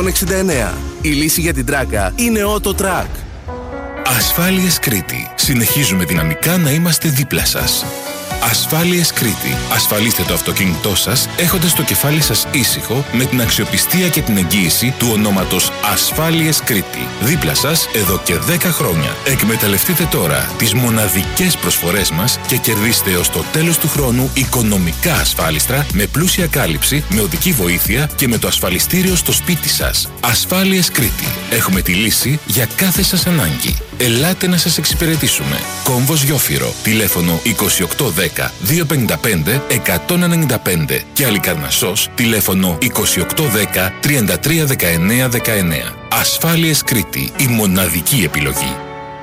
169. Η λύση για την τράκα είναι Autotrack. Ασφάλειες Κρήτη. Συνεχίζουμε δυναμικά να είμαστε δίπλα σας. Ασφάλειες Κρήτη. Ασφαλίστε το αυτοκίνητό σας έχοντας το κεφάλι σας ήσυχο με την αξιοπιστία και την εγγύηση του ονόματος Ασφάλειες Κρήτη. Δίπλα σας εδώ και 10 χρόνια. Εκμεταλλευτείτε τώρα τις μοναδικές προσφορές μας και κερδίστε έως το τέλος του χρόνου οικονομικά ασφάλιστρα με πλούσια κάλυψη, με οδική βοήθεια και με το ασφαλιστήριο στο σπίτι σας. Ασφάλειες Κρήτη. Έχουμε τη λύση για κάθε σας ανάγκη. Ελάτε να σας εξυπηρετήσουμε. Κόμβος Γιόφυρο. Τηλέφωνο 2810 255 195 και Αλικαρνασσός. Τηλέφωνο 2810 3319 19. Ασφάλειες Κρήτη. Η μοναδική επιλογή.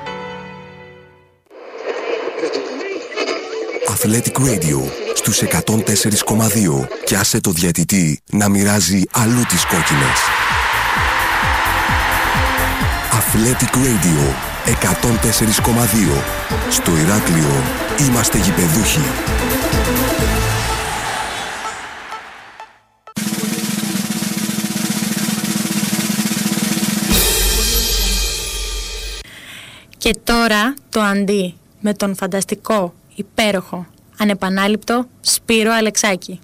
Athletic Radio στους 104,2 και άσε το διαιτητή να μοιράζει αλλού τις κόκκινες. Athletic Radio 104,2. Στο Ηράκλειο είμαστε γηπεδούχοι. Και τώρα το αντί με τον φανταστικό, υπέροχο, ανεπανάληπτο Σπύρο Αλεξάκη.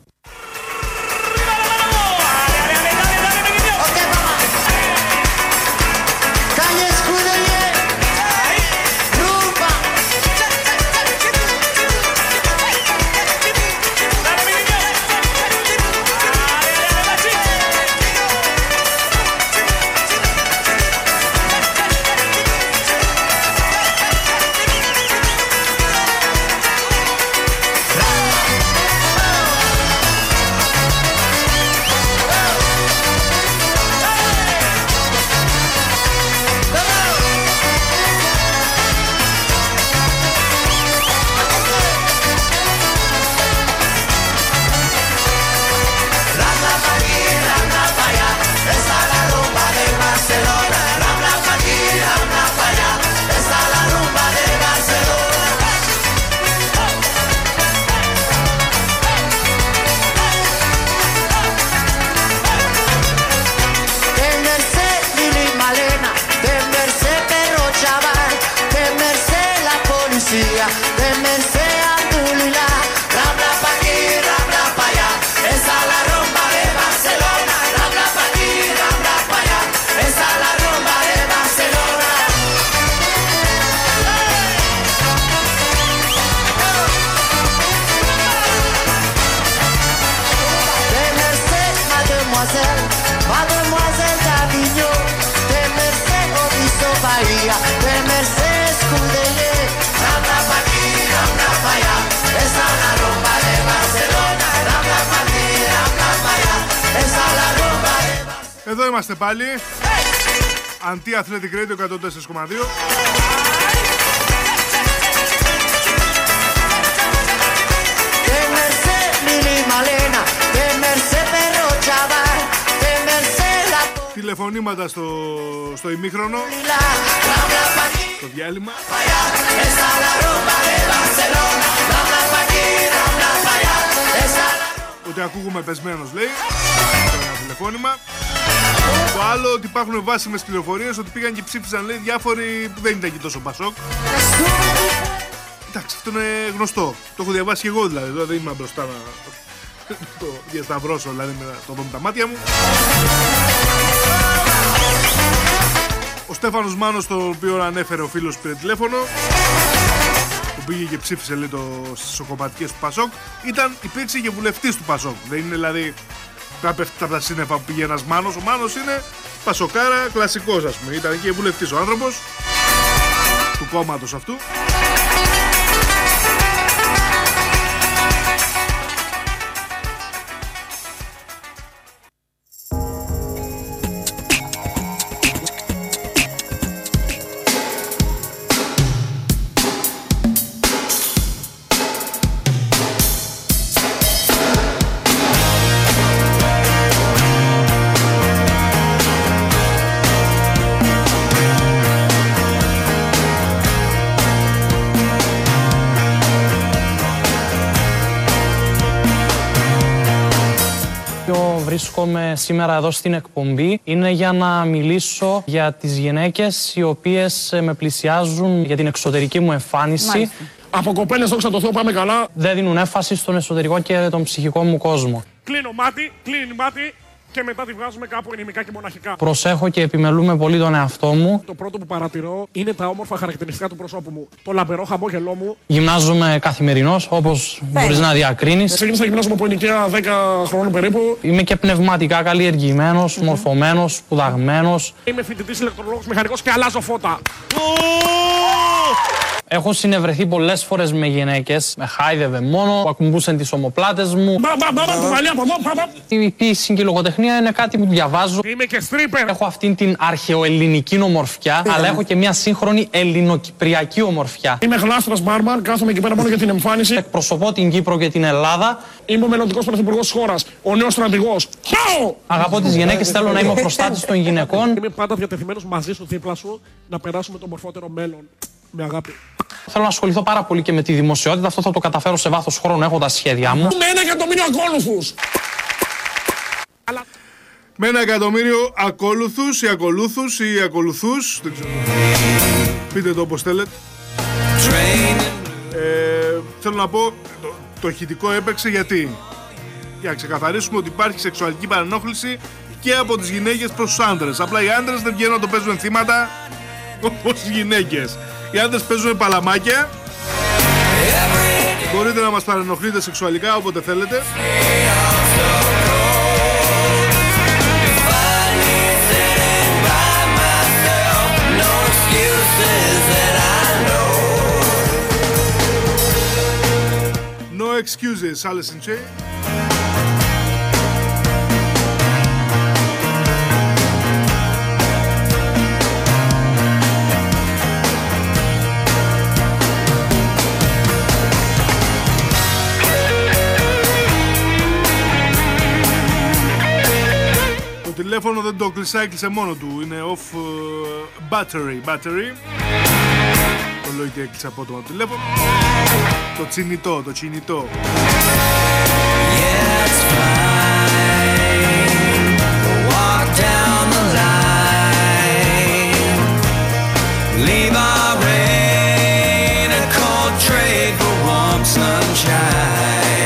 Εδώ είμαστε πάλι. Αντι-Athletic Radio 104,2. Τηλεφωνήματα στο ημίχρονο, στο διάλειμμα. Ότι ακούγουμε πεσμένος, λέει, το τηλεφώνημα. Το άλλο ότι υπάρχουν βάσιμες πληροφορίες ότι πήγαν και ψήφισαν, λέει, διάφοροι που δεν ήταν και τόσο Πασόκ. Εντάξει, αυτό είναι γνωστό. Το έχω διαβάσει και εγώ, δηλαδή. Δεν είμαι μπροστά να το διασταυρώσω, δηλαδή, να το δω με τα μάτια μου. Ο Στέφανος Μάνος, τον οποίο ανέφερε ο φίλος, πήρε τηλέφωνο, που πήγε και ψήφισε, λέει, στις κομματικές του Πασόκ. Υπήρξε και βουλευτής του Πασόκ. Δεν είναι δηλαδή να πέφτει από τα σύννεφα που πήγε ένας Μάνος. Ο Μάνος είναι Πασοκάρα κλασικός, ας πούμε. Ήταν και βουλευτής ο άνθρωπος του κόμματος αυτού. βρίσκομαι σήμερα εδώ στην εκπομπή είναι για να μιλήσω για τις γυναίκες οι οποίες με πλησιάζουν για την εξωτερική μου εμφάνιση. Μάλιστα. Από κοπέλες, δόξα τω Θεώ, πάμε καλά. Δεν δίνουν έμφαση στον εσωτερικό και τον ψυχικό μου κόσμο. Κλείνει μάτι και μετά τη βγάζουμε κάπου ενημικά και μοναχικά. Προσέχω και επιμελούμε πολύ τον εαυτό μου. Το πρώτο που παρατηρώ είναι τα όμορφα χαρακτηριστικά του προσώπου μου. Το λαμπερό χαμόγελό μου. Γυμνάζομαι καθημερινός, όπως μπορείς να διακρίνεις. Ξεκίνησα να γυμνάζομαι από ηλικία 10 χρόνων περίπου. Είμαι και πνευματικά καλλιεργημένος, μορφωμένος, σπουδαγμένος. Είμαι φοιτητής ηλεκτρολόγος μηχανικός και αλλάζω φώτα. Έχω συνευρεθεί πολλές φορές με γυναίκες, με χάιδευε μόνο, που ακουμπούσαν τις ομοπλάτες μου. Η ποίηση και η λογοτεχνία είναι κάτι που διαβάζω. Είμαι και στρίπερ. Έχω αυτήν την αρχαιοελληνική ομορφιά, αλλά έχω και μια σύγχρονη ελληνοκυπριακή ομορφιά. Είμαι γλάστρας μπάρμαν, κάθομαι εκεί πέρα μόνο για την εμφάνιση. Εκπροσωπώ την Κύπρο και την Ελλάδα. Είμαι ο μελλοντικός πρωθυπουργός της χώρας, ο νέος στρατηγός. Αγαπώ τις γυναίκες, θέλω να είμαι ο προστάτης των γυναικών. Είμαι πάντα διατεθειμένος μαζί σου, δίπλα σου, να περάσουμε το μορφότερο μέλλον. Με αγάπη. Θέλω να ασχοληθώ πάρα πολύ και με τη δημοσιότητα. Αυτό θα το καταφέρω σε βάθος χρόνου. Έχω τα σχέδιά μου. Με 1 εκατομμύριο ακόλουθους! Με 1 εκατομμύριο ακόλουθους ή ακολούθους ή ακολουθούς. Δεν ξέρω. Πείτε το όπως θέλετε. Θέλω να πω, το ηχητικό έπαιξε γιατί. Για να ξεκαθαρίσουμε ότι υπάρχει σεξουαλική παρενόχληση και από τις γυναίκες προς τους άντρες. Απλά οι άντρες δεν βγαίνουν να το παίζουν θύματα όπως οι γυναίκες. Οι άντρες παίζουν παλαμάκια. Μπορείτε να μας παρενοχλείτε σεξουαλικά όποτε θέλετε. No excuses, Alice in Chains. Το τηλέφωνο δεν το κλεισάκλεισε μόνο του, είναι off battery. Το λέω και έκλεισε απότομα το τηλέφωνο. Το τσινητό. Yeah, it's fine. Walk down the line. Leave our rain a cold trade for warm sunshine.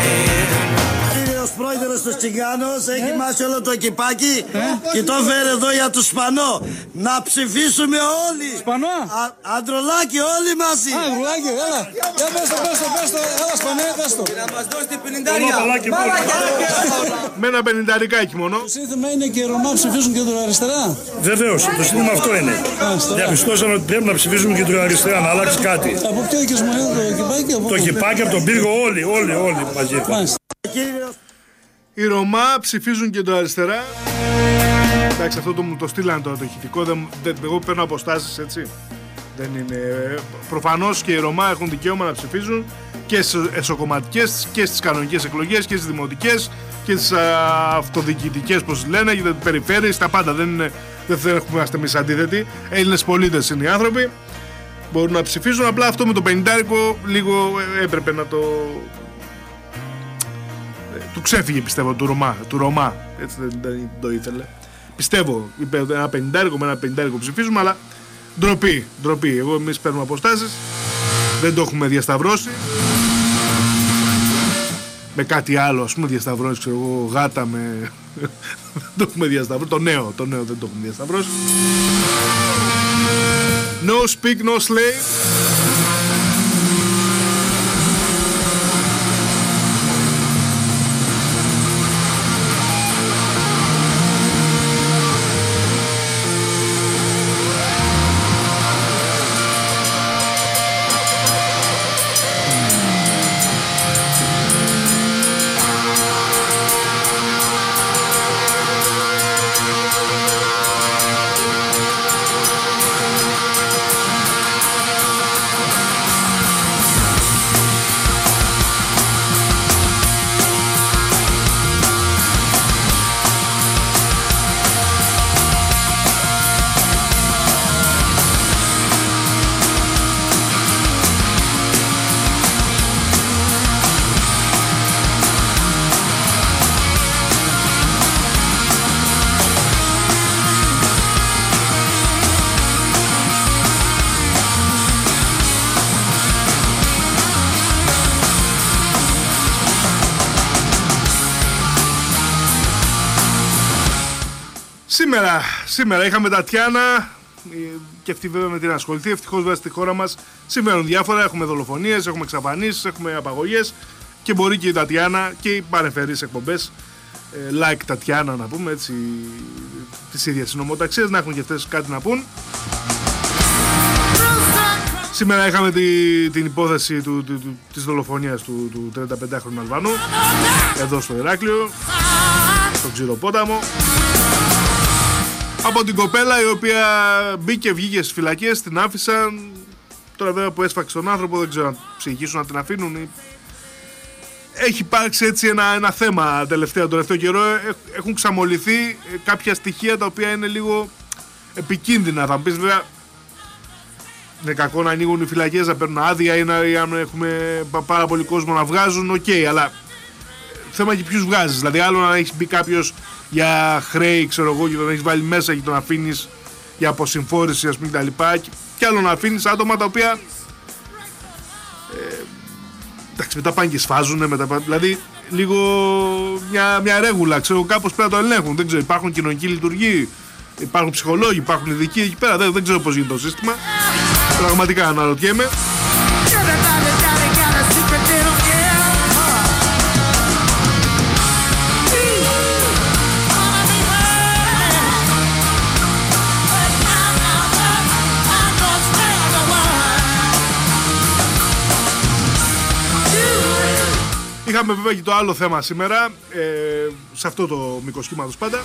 Πρόεδρος του Τσιγκάνος έχει μάσει όλο το εκιπάκι και το φέρε εδώ για του Σπανό. Να ψηφίσουμε όλοι. Σπανό. Αντρολάκι όλοι μαζί. Αντρολάκι, έλα. Για πες το, έλα Σπανέ, πες το. Να μας δώσει την 50. Με 1 50 μόνο. Το σύνθημα είναι και οι Ρωμά ψηφίζουν κεντροαριστερά. Βεβαίως, το σύνθημα αυτό είναι. Διαπιστώσαμε ότι πρέπει να ψηφίζουμε κεντροαριστερά, να αλλάξει κάτι. Από ποιο οικισμό είναι το εκιπάκι? Το εκιπάκι από τον πύργο όλοι μαζί. Οι Ρωμά ψηφίζουν και το αριστερά. Εντάξει, αυτό μου το στείλανε τώρα το ηχητικό. Εγώ παίρνω αποστάσεις, έτσι. Δεν είναι. Προφανώς και οι Ρωμά έχουν δικαίωμα να ψηφίζουν και στις εσωκομματικές και στις κανονικές εκλογές και στις δημοτικές και στις αυτοδιοικητικές, πώς λένε, για τις περιφέρειες, τα πάντα. Δεν έχουμε εμείς αντίθετοι. Έλληνες πολίτες είναι οι άνθρωποι. Μπορούν να ψηφίζουν. Απλά αυτό με το 50 λίγο έπρεπε να το. Του ξέφυγε, πιστεύω, του Ρωμά. Έτσι δεν το ήθελε. Πιστεύω, είπε ένα 50 με ένα 50 ψηφίζουμε, αλλά ντροπή. Εμείς παίρνουμε αποστάσεις. Δεν το έχουμε διασταυρώσει. Με κάτι άλλο, ας πούμε, διασταυρώσει, ξέρω εγώ, γάτα με. Δεν το έχουμε διασταυρώσει. Το νέο δεν το έχουμε διασταυρώσει. No speak, no slave. Σήμερα είχαμε Τατιάνα και αυτή βέβαια με την ασχοληθεί. Ευτυχώς βέβαια στη χώρα μας συμβαίνουν διάφορα. Έχουμε δολοφονίες, έχουμε εξαφανίσεις, έχουμε απαγωγές και μπορεί και η Τατιάνα και οι παρεμφερείς εκπομπές like Τατιάνα να πούμε έτσι, τις ίδιες συνομοταξίες, να έχουν και αυτές κάτι να πούν. Σήμερα είχαμε την υπόθεση της δολοφονίας του 35χρονου Αλβανού εδώ στο Ηράκλειο, στον Ξηροπόταμο, από την κοπέλα η οποία μπήκε, βγήκε στις φυλακές, την άφησαν. Τώρα βέβαια που έσφαξε τον άνθρωπο δεν ξέρω αν ψυχήσουν να την αφήνουν. Έχει υπάρξει έτσι ένα θέμα τον τελευταίο καιρό. Έχουν ξαμολυθεί κάποια στοιχεία τα οποία είναι λίγο επικίνδυνα. Θα μου πεις βέβαια, είναι κακό να ανοίγουν οι φυλακές, να παίρνουν άδεια ή αν έχουμε πάρα πολύ κόσμο να βγάζουν, οκ, αλλά θέμα και ποιους βγάζεις. Δηλαδή άλλο να έχεις μπει κάποιος για χρέη, ξέρω εγώ, και τον έχεις βάλει μέσα και τον αφήνεις για αποσυμφόρηση, ας πούμε, κτλ. Και άλλο να αφήνεις άτομα τα οποία εντάξει, μετά πάνε και σφάζουν, δηλαδή λίγο μια ρέγουλα, ξέρω, κάπως πρέπει να το ελέγχουν. Δεν ξέρω, υπάρχουν κοινωνικοί λειτουργοί, υπάρχουν ψυχολόγοι, υπάρχουν ειδικοί εκεί πέρα. Δεν ξέρω πώς γίνεται το σύστημα. Πραγματικά αναρωτιέμαι. Είχαμε βέβαια και το άλλο θέμα σήμερα, σε αυτό το μικροσχήματος πάντα.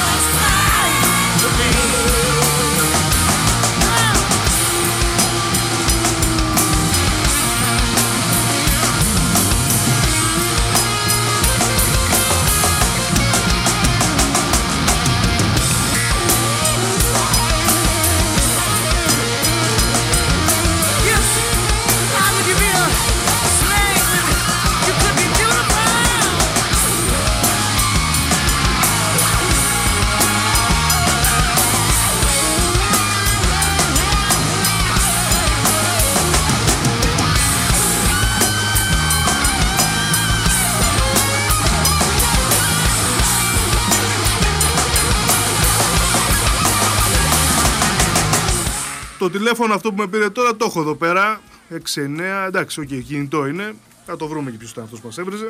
Το τηλέφωνο αυτό που με πήρε τώρα το έχω εδώ πέρα, 6-9, εντάξει, οκ, κινητό είναι, θα το βρούμε και ποιος ήταν αυτός που μας έβριζε.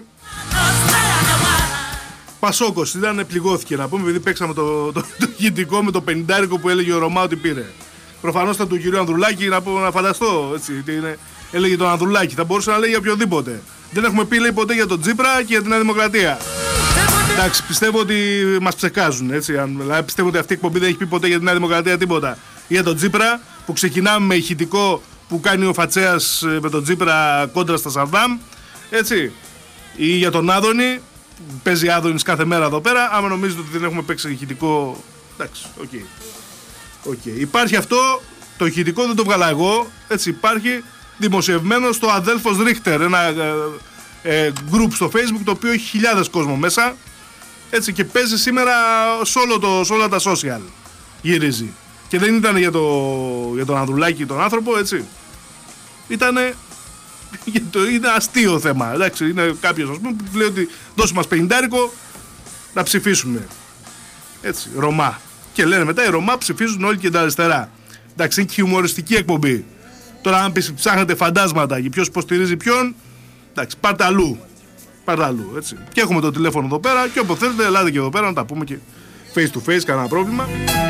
Πασόκος ήταν, πληγώθηκε να πούμε, επειδή παίξαμε το ηχητικό με το 50 που έλεγε ο Ρωμά ότι πήρε. Προφανώς ήταν του κυρίου Ανδρουλάκη, να φανταστώ, έτσι, έλεγε τον Ανδρουλάκη, θα μπορούσε να λέει για οποιοδήποτε. Δεν έχουμε πει, λέει, ποτέ για τον Τσίπρα και για την Νέα Δημοκρατία. Εντάξει, πιστεύω ότι μας ψεκάζουν, έτσι, δηλαδή πιστεύω ότι αυτή η εκπομπή δεν έχει πει ποτέ για την Νέα Δημοκρατία τίποτα. Για τον Τσίπρα, που ξεκινάμε με ηχητικό που κάνει ο Φατσέας με τον Τσίπρα κόντρα στα Σαρδάμ, έτσι, ή για τον Άδωνη, που παίζει Άδωνης κάθε μέρα εδώ πέρα. Άμα νομίζετε ότι δεν έχουμε παίξει ηχητικό, εντάξει, οκ. Υπάρχει αυτό, το ηχητικό δεν το βγάλα εγώ, έτσι, υπάρχει δημοσιευμένο στο Αδέλφος Ρίχτερ, ένα group στο Facebook το οποίο έχει χιλιάδες κόσμο μέσα, έτσι, και παίζει σήμερα σε όλα τα social, γυρίζει. Και δεν ήταν για τον Ανδρουλάκη τον άνθρωπο, έτσι. Είναι αστείο θέμα, εντάξει. Είναι κάποιος, ας πούμε, που λέει ότι δώσε μας 50 να ψηφίσουμε. Έτσι, Ρωμά. Και λένε μετά οι Ρωμά ψηφίζουν όλοι και τα αριστερά. Εντάξει, είναι και χιουμοριστική εκπομπή. Τώρα αν ψάχνετε φαντάσματα και ποιος υποστηρίζει ποιον, εντάξει, πάρτε αλλού, έτσι. Και έχουμε το τηλέφωνο εδώ πέρα και όποτε θέλετε ελάτε και εδώ πέρα να τα πούμε και face to face, κανένα πρόβλημα.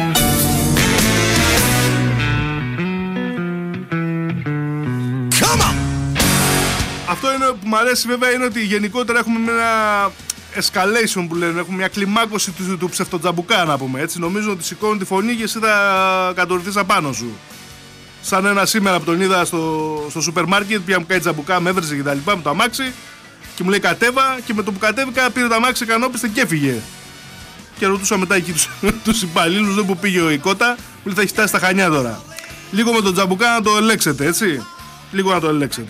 Αυτό είναι που μου αρέσει βέβαια, είναι ότι γενικότερα έχουμε ένα escalation που λένε, έχουμε μια κλιμάκωση του ψευτοτζαμπουκά να πούμε, έτσι. Νομίζω ότι σηκώνει τη φωνή και εσύ θα κατορθείς απάνω σου. Σαν ένα σήμερα που τον είδα στο σούπερ μάρκετ, πια μου κάνει τζαμπουκά, με έβριζε και τα λοιπά, με το αμάξι και μου λέει κατέβα, και με το που κατέβηκα πήρε το αμάξι κανόπιστε και έφυγε. Και ρωτούσα μετά εκεί τους υπαλλήλους, δεν που πήγε η κότα, μου λέει θα έχει φτάσει στα Χανιά τώρα. Λίγο με τον τζαμπουκά να το ελέξετε, έτσι. Λίγο να το ελέξετε.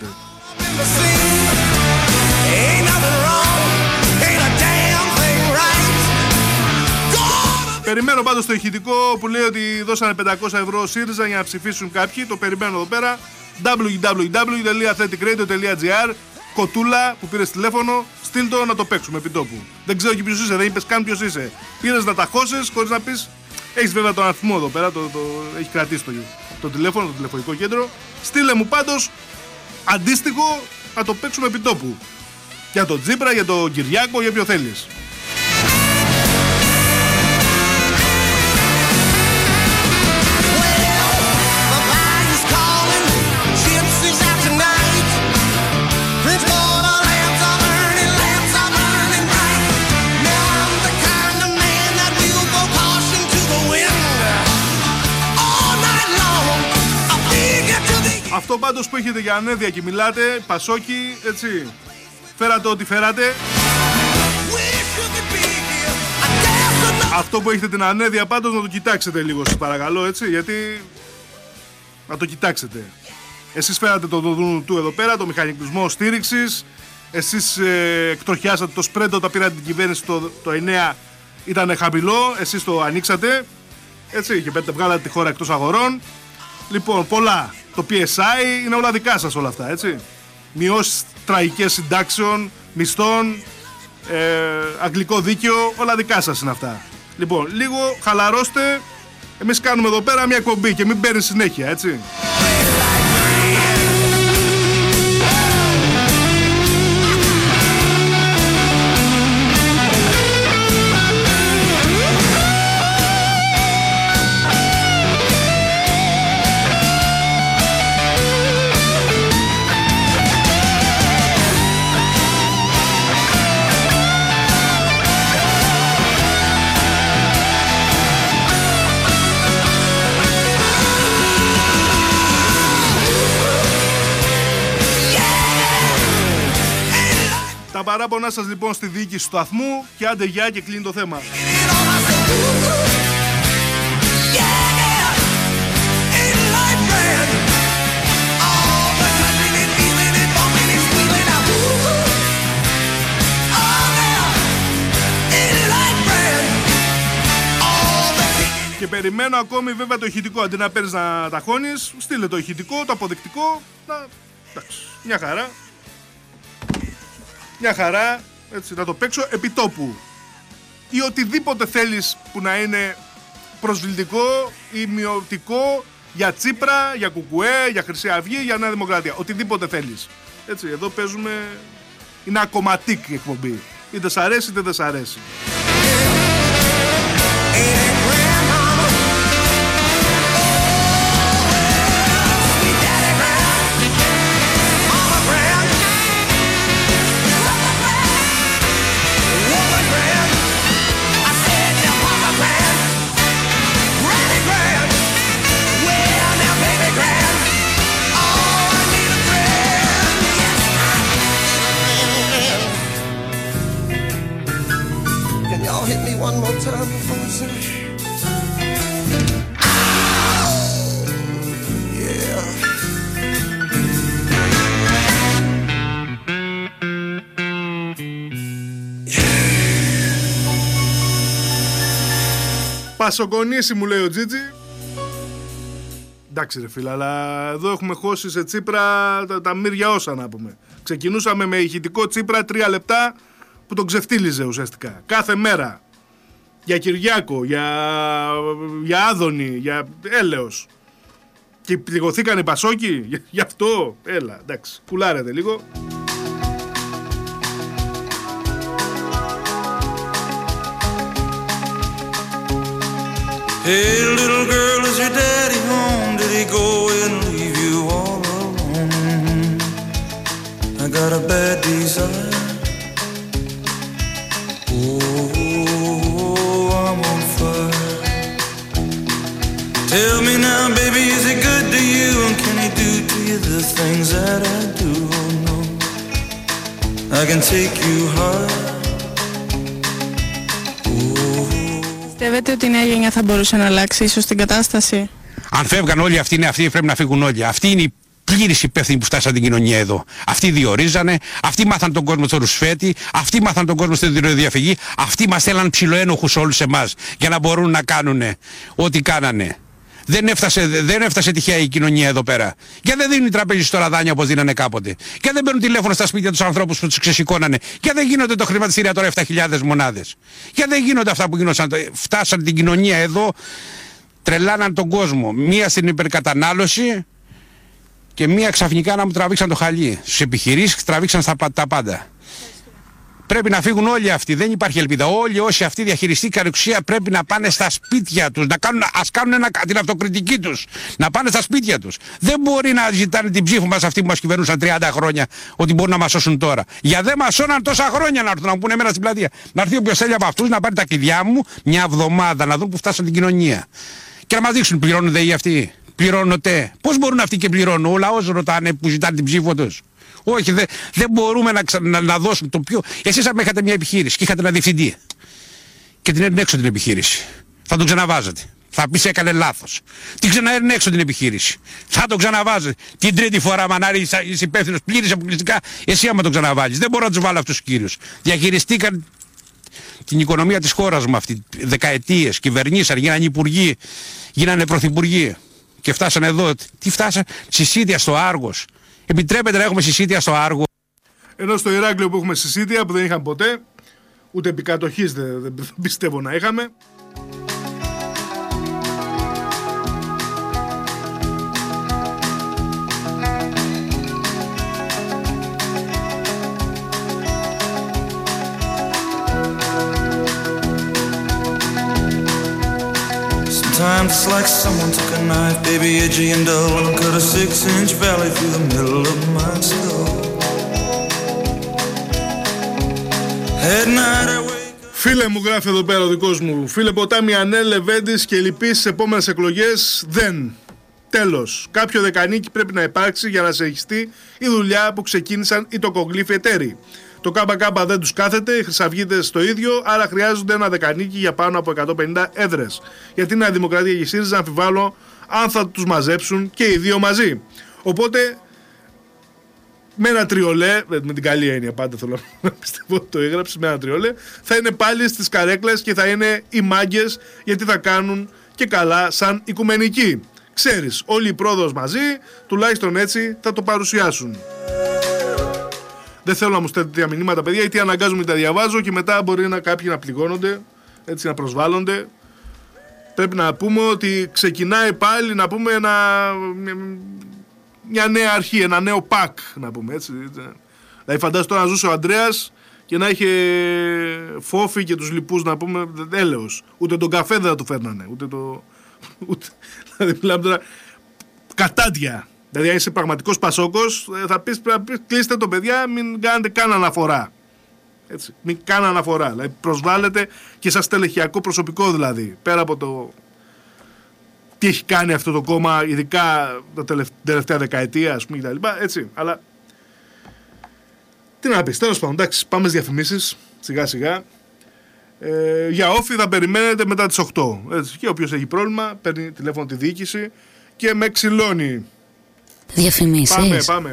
Περιμένω πάντως το ηχητικό που λέει ότι δώσανε 500 ευρώ ΣΥΡΙΖΑ για να ψηφίσουν κάποιοι. Το περιμένω εδώ πέρα. www.athleticradio.gr. Κοτούλα που πήρες τηλέφωνο, στείλ το να το παίξουμε επί τόπου. Δεν ξέρω και ποιος είσαι, δεν είπες καν ποιος είσαι. Πήρες να τα χώσεις χωρίς να πεις Έχεις βέβαια τον αριθμό εδώ πέρα, έχει κρατήσει το τηλέφωνο, το τηλεφωνικό κέντρο. Στείλε μου πάντως αντίστοιχο να το παίξουμε επί τόπου. Για τον Τσίπρα, για τον Κυριάκο, για ποιο θέλεις. Αυτό πάντως που έχετε για ανέδεια και μιλάτε, Πασόκι, έτσι, φέρατε ό,τι φέρατε. Αυτό που έχετε την ανέδεια πάντως να το κοιτάξετε λίγο, σας παρακαλώ, έτσι, γιατί να το κοιτάξετε. Εσείς φέρατε το δούνου του εδώ πέρα, το μηχανικισμό στήριξης. Εσείς εκτροχιάσατε το σπρέντ όταν πήρατε την κυβέρνηση το 9, ήταν χαμηλό, εσείς το ανοίξατε, έτσι, και βγάλατε τη χώρα εκτός αγορών. Λοιπόν, πολλά. Το PSI είναι όλα δικά σας όλα αυτά, έτσι. Μειώσεις τραγικές συντάξεων, μισθών, αγγλικό δίκαιο, όλα δικά σας είναι αυτά. Λοιπόν, λίγο χαλαρώστε. Εμείς κάνουμε εδώ πέρα μια εκπομπή και μην παίρνει συνέχεια, έτσι. Τα παράπονά σας λοιπόν στη διοίκηση του σταθμού και άντε γεια και κλείνει το θέμα. Και περιμένω ακόμη βέβαια το ηχητικό. Αντί να παίρνεις να ταχώνεις, στείλε το ηχητικό, το αποδεικτικό. Εντάξει, μια χαρά. Μια χαρά, έτσι, να το παίξω επί τόπου. Ή οτιδήποτε θέλεις που να είναι προσβλητικό ή μειωτικό για Τσίπρα, για Κουκουέ, για Χρυσή Αυγή, για Νέα Δημοκρατία. Οτιδήποτε θέλεις. Έτσι, εδώ παίζουμε. Είναι ακομματικ εκπομπή. Είτε σ' αρέσει είτε δεν σ' αρέσει. One more time before we say, yeah. Πασοκονήσει μου λέει ο Τζίτζι. Εντάξει ρε φίλε, αλλά εδώ έχουμε χώσει σε Τσίπρα τα μύρια όσα να πούμε. Ξεκινούσαμε με ηχητικό Τσίπρα 3 λεπτά που τον ξεφτύλιζε ουσιαστικά. Κάθε μέρα. Για Κυριάκο, για Άδωνη, για έλεος. Και πληγωθήκαν οι Πασόκοι, γι' αυτό, έλα, εντάξει, κουλάρετε λίγο. Hey little girl, is your daddy home? Did he go and leave you all alone? I got a bad desire. Tell me now, baby, is it good to you? And can he do to you the things that I do? Oh no, I can take you high. Πιστεύετε ότι η νέα γενιά θα μπορούσε να αλλάξει ίσως την κατάσταση? Αν φεύγαν όλοι αυτοί, είναι αυτοί, πρέπει να φύγουν όλοι. Αυτοί είναι οι πλήρης υπεύθυνοι που φτάσαν την κοινωνία εδώ. Αυτοί διορίζανε, αυτοί μάθαν τον κόσμο στο ρουσφέτη, αυτοί μάθαν τον κόσμο στη διαφυγή, αυτοί μας θέλαν ψιλοένοχους όλους εμάς για να μπορούν να κάνουν ό,τι κάνανε. Δεν έφτασε τυχαία η κοινωνία εδώ πέρα. Και δεν δίνουν οι τραπέζες τώρα δάνεια όπως δίνανε κάποτε. Και δεν παίρνουν τηλέφωνο στα σπίτια τους ανθρώπους που τους ξεσηκώνανε. Και δεν γίνονται το χρηματιστήρια τώρα 7.000 μονάδες. Και δεν γίνονται αυτά που γίνονταν. Φτάσαν την κοινωνία εδώ, τρελάναν τον κόσμο. Μία στην υπερκατανάλωση και μία ξαφνικά να μου τραβήξαν το χαλί. Στους επιχειρήσεις τραβήξαν τα πάντα. Πρέπει να φύγουν όλοι αυτοί, δεν υπάρχει ελπίδα. Όλοι όσοι αυτοί διαχειριστήκαν εξουσία πρέπει να πάνε στα σπίτια τους, ας κάνουν την αυτοκριτική τους, να πάνε στα σπίτια τους. Δεν μπορεί να ζητάνε την ψήφο μας αυτοί που μας κυβερνούσαν 30 χρόνια, ότι μπορούν να μας σώσουν τώρα. Για δεν μας σώναν τόσα χρόνια να έρθουν να μου πούνε εμένα στην πλατεία. Να έρθει όποιος θέλει από αυτούς να πάρει τα κλειδιά μου μια εβδομάδα, να δουν που φτάσαν την κοινωνία. Και να μας δείξουν, πληρώνονται οι αυτοί. Πληρώνονται. Πώς μπορούν αυτοί και πληρώνουν? Ο λαός ρωτάνε που ζητάνε την ψήφο τους. Όχι, δεν μπορούμε να δώσουμε το πιο. Εσείς αν είχατε μια επιχείρηση και είχατε ένα διευθυντή και την έδινε έξω την επιχείρηση, θα τον ξαναβάζετε. Θα πεις έκανε λάθος. Την ξαναέρνε έξω την επιχείρηση. Θα τον ξαναβάζετε. Την τρίτη φορά, μανάρι, είσαι υπεύθυνος πλήρης αποκλειστικά, εσύ άμα τον ξαναβάλεις. Δεν μπορώ να τους βάλω αυτούς τους κύριους. Διαχειριστήκαν την οικονομία της χώρας μου αυτή. Δεκαετίες κυβερνήσαν, γίνανε υπουργοί, γίνανε πρωθυπουργοί. Και φτάσανε εδώ. Τι φτάσανε? Συσίτια στο Άργος. Επιτρέπεται να έχουμε συσίτια στο Άργο? Ενώ στο Ηράκλειο που έχουμε συσίτια που δεν είχαν ποτέ, ούτε επικατοχής δεν πιστεύω να είχαμε. Sometimes it's like someone took a knife, baby, edgy and dull, and cut a 6-inch valley through the middle of my skull. At night I wake up. Φίλε μου, γράφει εδώ πέρα ο δικός μου, φίλε ποτάμι Ανέλ Λεβέντης και λοιποί στις επόμενες εκλογές δεν. Τέλος. Κάποιο δεκανίκι πρέπει να υπάρξει για να συνεχιστεί η δουλειά που ξεκίνησαν οι τοκογλύφοι εταίροι. Το ΚΚ δεν τους κάθεται, οι χρυσαυγίτες το ίδιο, άρα χρειάζονται ένα δεκανίκι για πάνω από 150 έδρες. Γιατί η Νέα Δημοκρατία και η ΣΥΡΙΖΑ αμφιβάλλω αν θα τους μαζέψουν και οι δύο μαζί. Οπότε, με ένα τριολέ, με την καλή έννοια πάντα θέλω να πιστεύω ότι το έγραψε, με ένα τριολέ, θα είναι πάλι στις καρέκλες και θα είναι οι μάγκες, γιατί θα κάνουν και καλά σαν οικουμενικοί. Ξέρεις, όλη η πρόοδος μαζί, τουλάχιστον έτσι θα το παρουσιάσουν. Δεν θέλω να μου στέλνετε τα μηνύματα, παιδιά, γιατί αναγκάζομαι να τα διαβάζω και μετά μπορεί κάποιοι να πληγώνονται, έτσι να προσβάλλονται. Πρέπει να πούμε ότι ξεκινάει πάλι να πούμε μια νέα αρχή, ένα νέο πακ, να πούμε έτσι. Δηλαδή φαντάζομαι τώρα να ζούσε ο Ανδρέας και να είχε Φόφη και τους λοιπούς, να πούμε, έλεος. Ούτε τον καφέ δεν θα του φέρνανε, δηλαδή μιλάμε τώρα κατάντια. Δηλαδή αν είσαι πραγματικός Πασόκος θα πεις κλείστε το παιδιά, μην κάνετε καν αναφορά. Έτσι, μην καν αναφορά. Δηλαδή προσβάλλετε και σαν στελεχειακό προσωπικό, δηλαδή πέρα από το τι έχει κάνει αυτό το κόμμα, ειδικά τα τελευταία δεκαετία, ας πούμε, κτλ. Έτσι, αλλά τι να πεις, τέλος πάντων, εντάξει, πάμε στις διαφημίσεις σιγά σιγά. Για όφη θα περιμένετε μετά τις 8. Έτσι, και όποιος έχει πρόβλημα παίρνει τηλέφωνο τη διοίκηση και με ξυλώνει. Διαφημίσεις. Πάμε.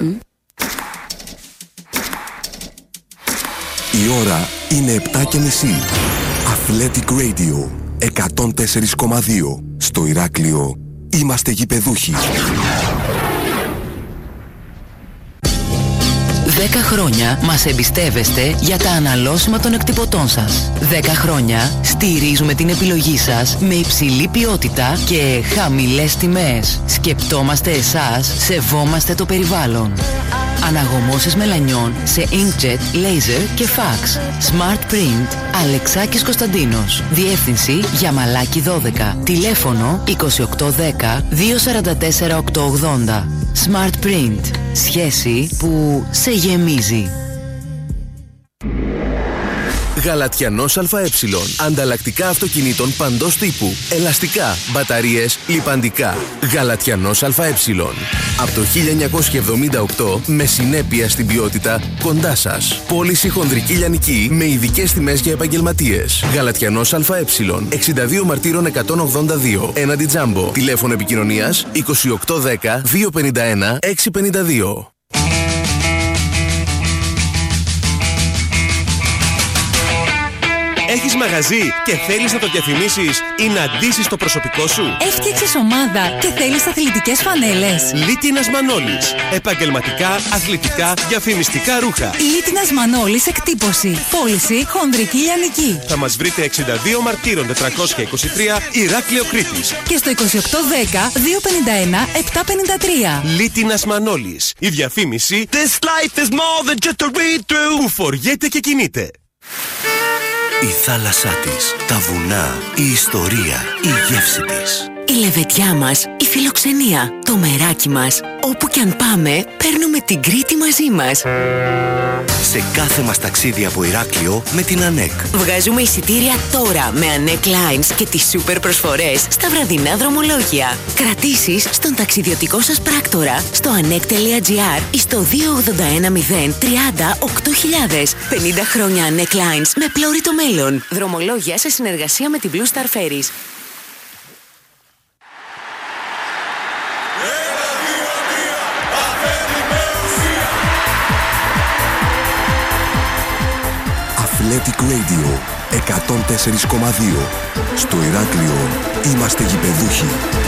Η ώρα είναι 7:30. Athletic Radio 104,2. Στο Ηράκλειο είμαστε γηπεδούχοι. 10 χρόνια μας εμπιστεύεστε για τα αναλώσιμα των εκτυπωτών σας. 10 χρόνια στηρίζουμε την επιλογή σας με υψηλή ποιότητα και χαμηλές τιμές. Σκεπτόμαστε εσάς, σεβόμαστε το περιβάλλον. Αναγωμώσεις μελανιών σε inkjet, laser και fax. Smart Print, Αλεξάκης Κωνσταντίνος. Διεύθυνση Γιαμαλάκη 12. Τηλέφωνο 2810 244 880. Smart Print. Σχέση που σε γεμίζει. Γαλατιανός ΑΕ. Ανταλλακτικά αυτοκινήτων παντός τύπου. Ελαστικά, μπαταρίες, λιπαντικά. Γαλατιανός ΑΕ. Από το 1978 με συνέπεια στην ποιότητα κοντά σας. Πώληση χονδρική λιανική με ειδικές τιμές για επαγγελματίες. Γαλατιανός ΑΕ. 62 Μαρτύρων 182. Έναντι Τζάμπο. Τηλέφωνο επικοινωνίας 2810 251 652. Έχεις μαγαζί και θέλεις να το διαφημίσεις ή να ντύσεις το προσωπικό σου? Έφτιαξες ομάδα και θέλεις αθλητικές φανέλες? Λίτινας Μανόλης. Επαγγελματικά, αθλητικά, διαφημιστικά ρούχα. Λίτινας Μανόλης εκτύπωση. Πώληση χονδρική λιανική. Θα μας βρείτε 62 Μαρτύρων 423 Ηράκλειο Κρήτης. Και στο 2810 251 753. Λίτινας Μανόλης. Η διαφήμιση This life is more than just a read-through που φοριέται και κινείται. Η θάλασσά της, τα βουνά, η ιστορία, η γεύση της. Η λεβεδιά μας, η φιλοξενία, το μεράκι μας. Όπου κι αν πάμε, παίρνουμε την Κρήτη μαζί μας. Σε κάθε μας ταξίδι από Ηράκλειο με την ΑΝΕΚ. Βγάζουμε εισιτήρια τώρα με ANEC Lines και τις σούπερ προσφορές στα βραδινά δρομολόγια. Κρατήσεις στον ταξιδιωτικό σας πράκτορα στο anek.gr ή στο 281 030 8000. 50 χρόνια ANEC Lines με πλώρη το μέλλον. Δρομολόγια σε συνεργασία με την Blue Star Ferries. Athletic Radio 104,2. Στο Ηράκλειο είμαστε γηπεδούχοι.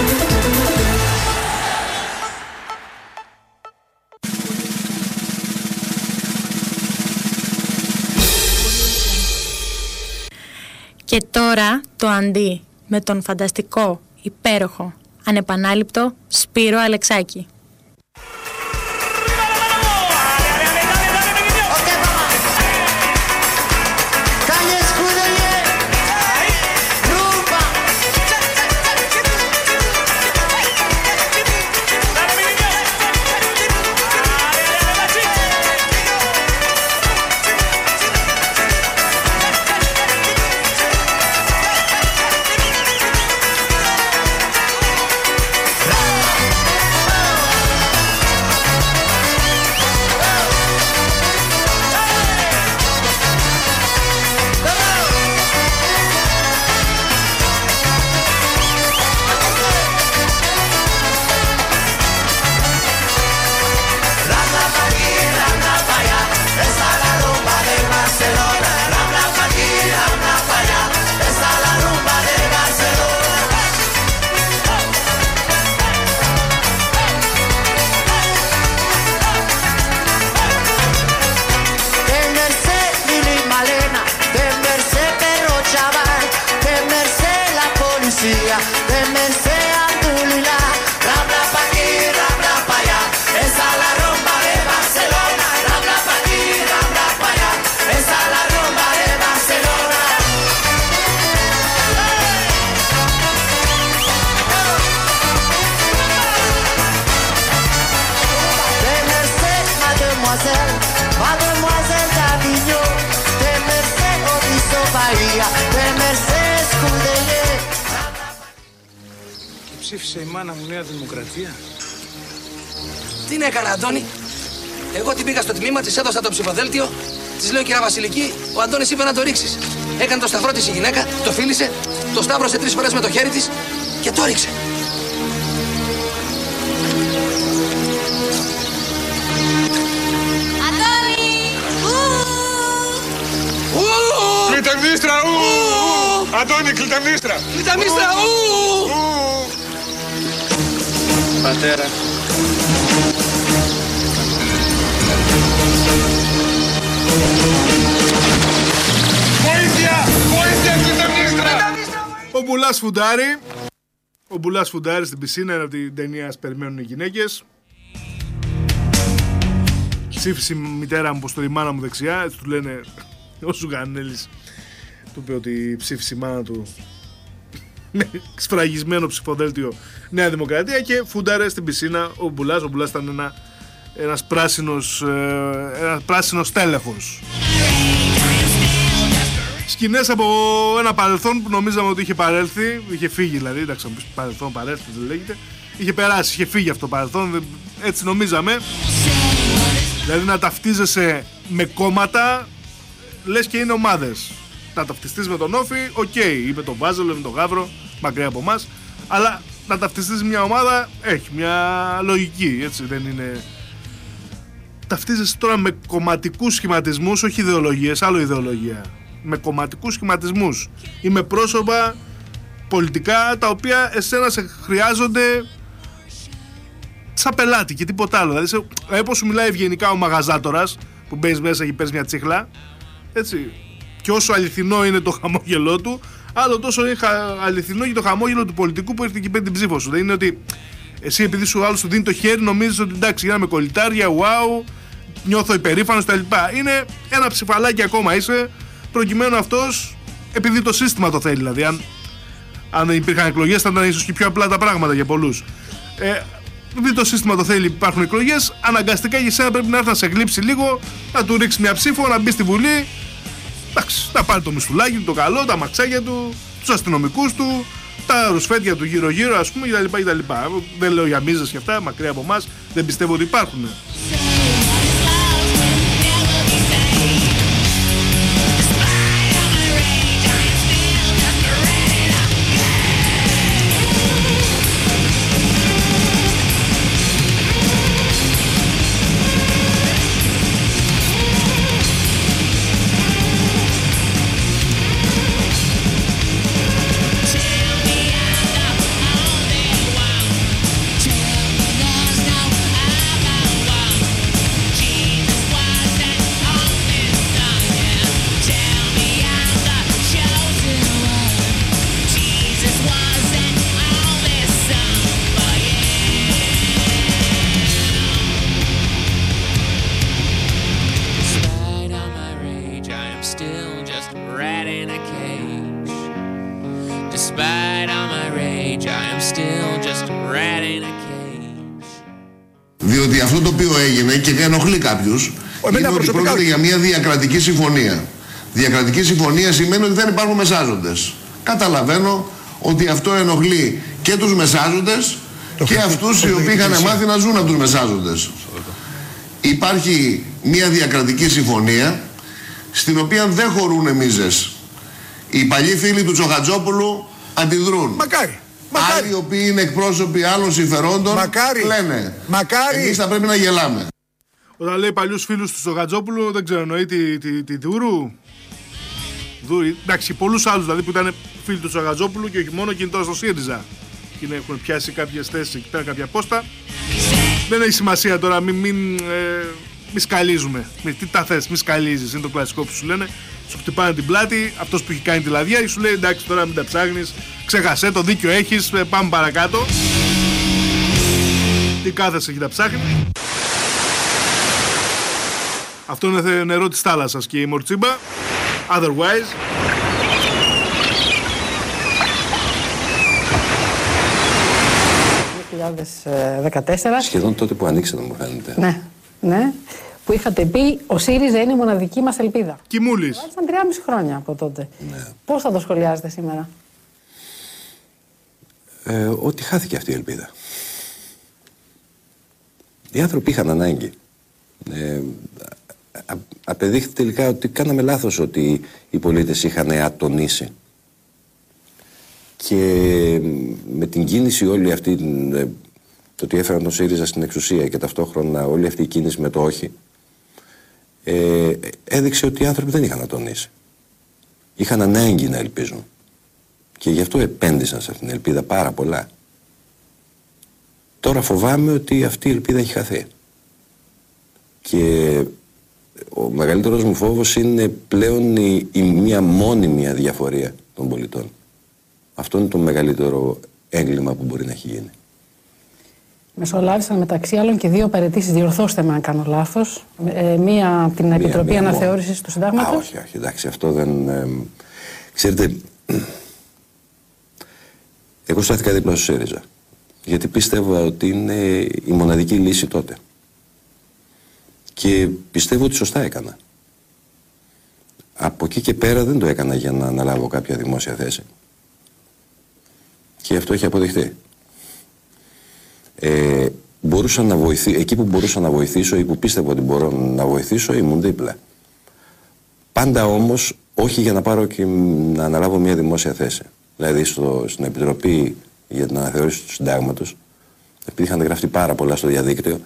Και τώρα το αντί με τον φανταστικό, υπέροχο, ανεπανάληπτο Σπύρο Αλεξάκη. Ψήφισε η μάνα μου Νέα Δημοκρατία. Τι έκανα, Αντώνη? Εγώ την πήγα στο τμήμα, της έδωσα το ψηφοδέλτιο, της λέω κυρία Βασιλική, ο Αντώνης είπε να το ρίξεις. Έκανε το σταυρό της η γυναίκα, το φίλησε, το σταύρωσε 3 φορές με το χέρι της και το ρίξε. Αντώνη! Κλειτεμνίστρα! Αντώνη, κλειτεμνίστρα! Κλειτεμνίστρα! Πατέρα. Βοήθεια! Βοήθεια, κλειτεμνίστρα! Ο Μπουλάς φουντάρει. Ο Μπουλάς φουντάρει στην πισίνα, είναι από την ταινία «Ας περιμένουν οι γυναίκες». Ψήφισε η μητέρα μου πως το η μάνα μου δεξιά, έτσι του λένε ο Ζουγανέλης. Του είπε ότι ψήφισε η μάνα του με σφραγισμένο ψηφοδέλτιο Νέα Δημοκρατία και φουντάρε στην πισίνα ο Μπουλάς. Ο Μπουλάς ήταν ένας πράσινος τέλεχος. Σκηνές από ένα παρελθόν που νομίζαμε ότι είχε παρέλθει, είχε φύγει δηλαδή, εντάξει, παρελθόν παρέλθει δεν λέγεται, είχε περάσει, είχε φύγει αυτό το παρελθόν, έτσι νομίζαμε. Δηλαδή να ταυτίζεσαι με κόμματα, λες και είναι ομάδες. Να ταυτιστείς με τον Όφη, οκ, ή με τον Βάζελο, ή με τον Γαύρο, μακριά από εμάς, αλλά να ταυτιστείς μια ομάδα έχει μια λογική, έτσι, δεν είναι... Ταυτίζεσαι τώρα με κομματικούς σχηματισμούς, όχι ιδεολογίες, άλλο ιδεολογία. με κομματικούς σχηματισμούς ή με πρόσωπα πολιτικά τα οποία εσένα σε χρειάζονται σαν πελάτη και τίποτα άλλο. Δηλαδή, όπως σου μιλάει ευγενικά ο μαγαζάτορας που μπαίνεις μέσα και παίρνεις μια τσίχλα, έτσι, και όσο αληθινό είναι το χαμόγελό του, άλλο τόσο είναι αληθινό και το χαμόγελο του πολιτικού που έρχεται και παίρνει την ψήφο σου. Δεν είναι ότι εσύ επειδή σου άλλο σου δίνει το χέρι νομίζεις ότι εντάξει, γίναμε κολλητάρια, wow, νιώθω υπερήφανος κτλ. Είναι ένα ψηφαλάκι ακόμα είσαι, προκειμένου αυτός, επειδή το σύστημα το θέλει. Δηλαδή, αν δεν υπήρχαν εκλογές, θα ήταν ίσως και πιο απλά τα πράγματα για πολλούς. Επειδή το σύστημα το θέλει, υπάρχουν εκλογές, αναγκαστικά για εσένα πρέπει να έρθει να σε γλύψει λίγο, να του ρίξει μια ψήφο, να μπει στη Βουλή. Εντάξει, να πάρει το μισθουλάκι του, το καλό, τα μαξάκια του, τους αστυνομικούς του, τα ρουσφέτια του γύρω-γύρω, ας πούμε, κτλ. Δεν λέω για μίζες και αυτά, μακριά από εμάς, δεν πιστεύω ότι υπάρχουν. Διότι αυτό το οποίο έγινε και ενοχλεί κάποιους είναι ότι πρόκειται για μια διακρατική συμφωνία. Διακρατική συμφωνία σημαίνει ότι δεν υπάρχουν μεσάζοντες. Καταλαβαίνω ότι αυτό ενοχλεί και τους μεσάζοντες και αυτούς οι οποίοι είχαν μάθει να ζουν από τους μεσάζοντες. Υπάρχει μια διακρατική συμφωνία στην οποία δεν χωρούν μίζες. Οι παλιοί φίλοι του Τσοχατζόπουλου αντιδρούν. Μακάρι. Άλλοι οι οποίοι είναι εκπρόσωποι άλλων συμφερόντων λένε εμείς θα πρέπει να γελάμε. Όταν λέει παλιούς φίλους του Τσοχατζόπουλου, δεν ξέρω, εννοεί τη Δούρου. Εντάξει, πολλούς άλλους δηλαδή που ήταν φίλοι του Τσοχατζόπουλου και όχι μόνο, και είναι τώρα στο ΣΥΡΙΖΑ. Και έχουν πιάσει κάποιες θέσεις εκεί πέρα, κάποια πόστα. Δεν έχει σημασία τώρα, μην σκαλίζουμε. Τι τα θες, μη σκαλίζεις, είναι το κλασικό που σου λένε. Σου χτυπάνε την πλάτη, αυτός που έχει κάνει τη λαδιά, σου λέει εντάξει τώρα μην τα ψάχνεις, ξέχασέ το, δίκιο έχεις, πάμε παρακάτω. Τι κάθεσαι και τα ψάχνεις. Αυτό είναι νερό της θάλασσας και η μορτσίμπα. Otherwise. Σχεδόν τότε που ανοίξατε μου φαίνεται. Ναι, ναι. Που είχατε πει ο ΣΥΡΙΖΑ είναι η μοναδική μας ελπίδα. Κιμούλης. Ήταν 3,5 χρόνια από τότε. Ναι. Πώς θα το σχολιάζετε σήμερα? Ότι χάθηκε αυτή η ελπίδα. Οι άνθρωποι είχαν ανάγκη. Απεδείχθη τελικά ότι κάναμε λάθος ότι οι πολίτες είχαν ατονίσει. Και με την κίνηση όλη αυτή, το ότι έφεραν τον ΣΥΡΙΖΑ στην εξουσία και ταυτόχρονα όλη αυτή η κίνηση με το όχι, έδειξε ότι οι άνθρωποι δεν είχαν ατονίσει. Είχαν ανάγκη να ελπίζουν. Και γι' αυτό επένδυσαν σε αυτήν την ελπίδα πάρα πολλά. Τώρα φοβάμαι ότι αυτή η ελπίδα έχει χαθεί. Και ο μεγαλύτερος μου φόβος είναι πλέον η μία μόνιμη αδιαφορία των πολιτών. Αυτό είναι το μεγαλύτερο έγκλημα που μπορεί να έχει γίνει. Μεσολάβησαν μεταξύ άλλων και 2 παραιτήσεις, διορθώστε με αν κάνω λάθος. Μία από την Επιτροπή Αναθεώρησης του Συντάγματος. Όχι, εντάξει, αυτό δεν... Ξέρετε, εγώ στάθηκα δίπλα στο ΣΥΡΙΖΑ, γιατί πίστευα ότι είναι η μοναδική λύση τότε. Και πιστεύω ότι σωστά έκανα. Από εκεί και πέρα δεν το έκανα για να αναλάβω κάποια δημόσια θέση. Και αυτό έχει αποδειχθεί. Μπορούσα να εκεί που μπορούσα να βοηθήσω ή που πίστευα ότι μπορώ να βοηθήσω, ήμουν δίπλα. Πάντα όμως όχι για να πάρω και να αναλάβω μια δημόσια θέση. Δηλαδή στην Επιτροπή για την Αναθεώρηση του Συντάγματος, επειδή είχαν γραφτεί πάρα πολλά στο διαδίκτυο,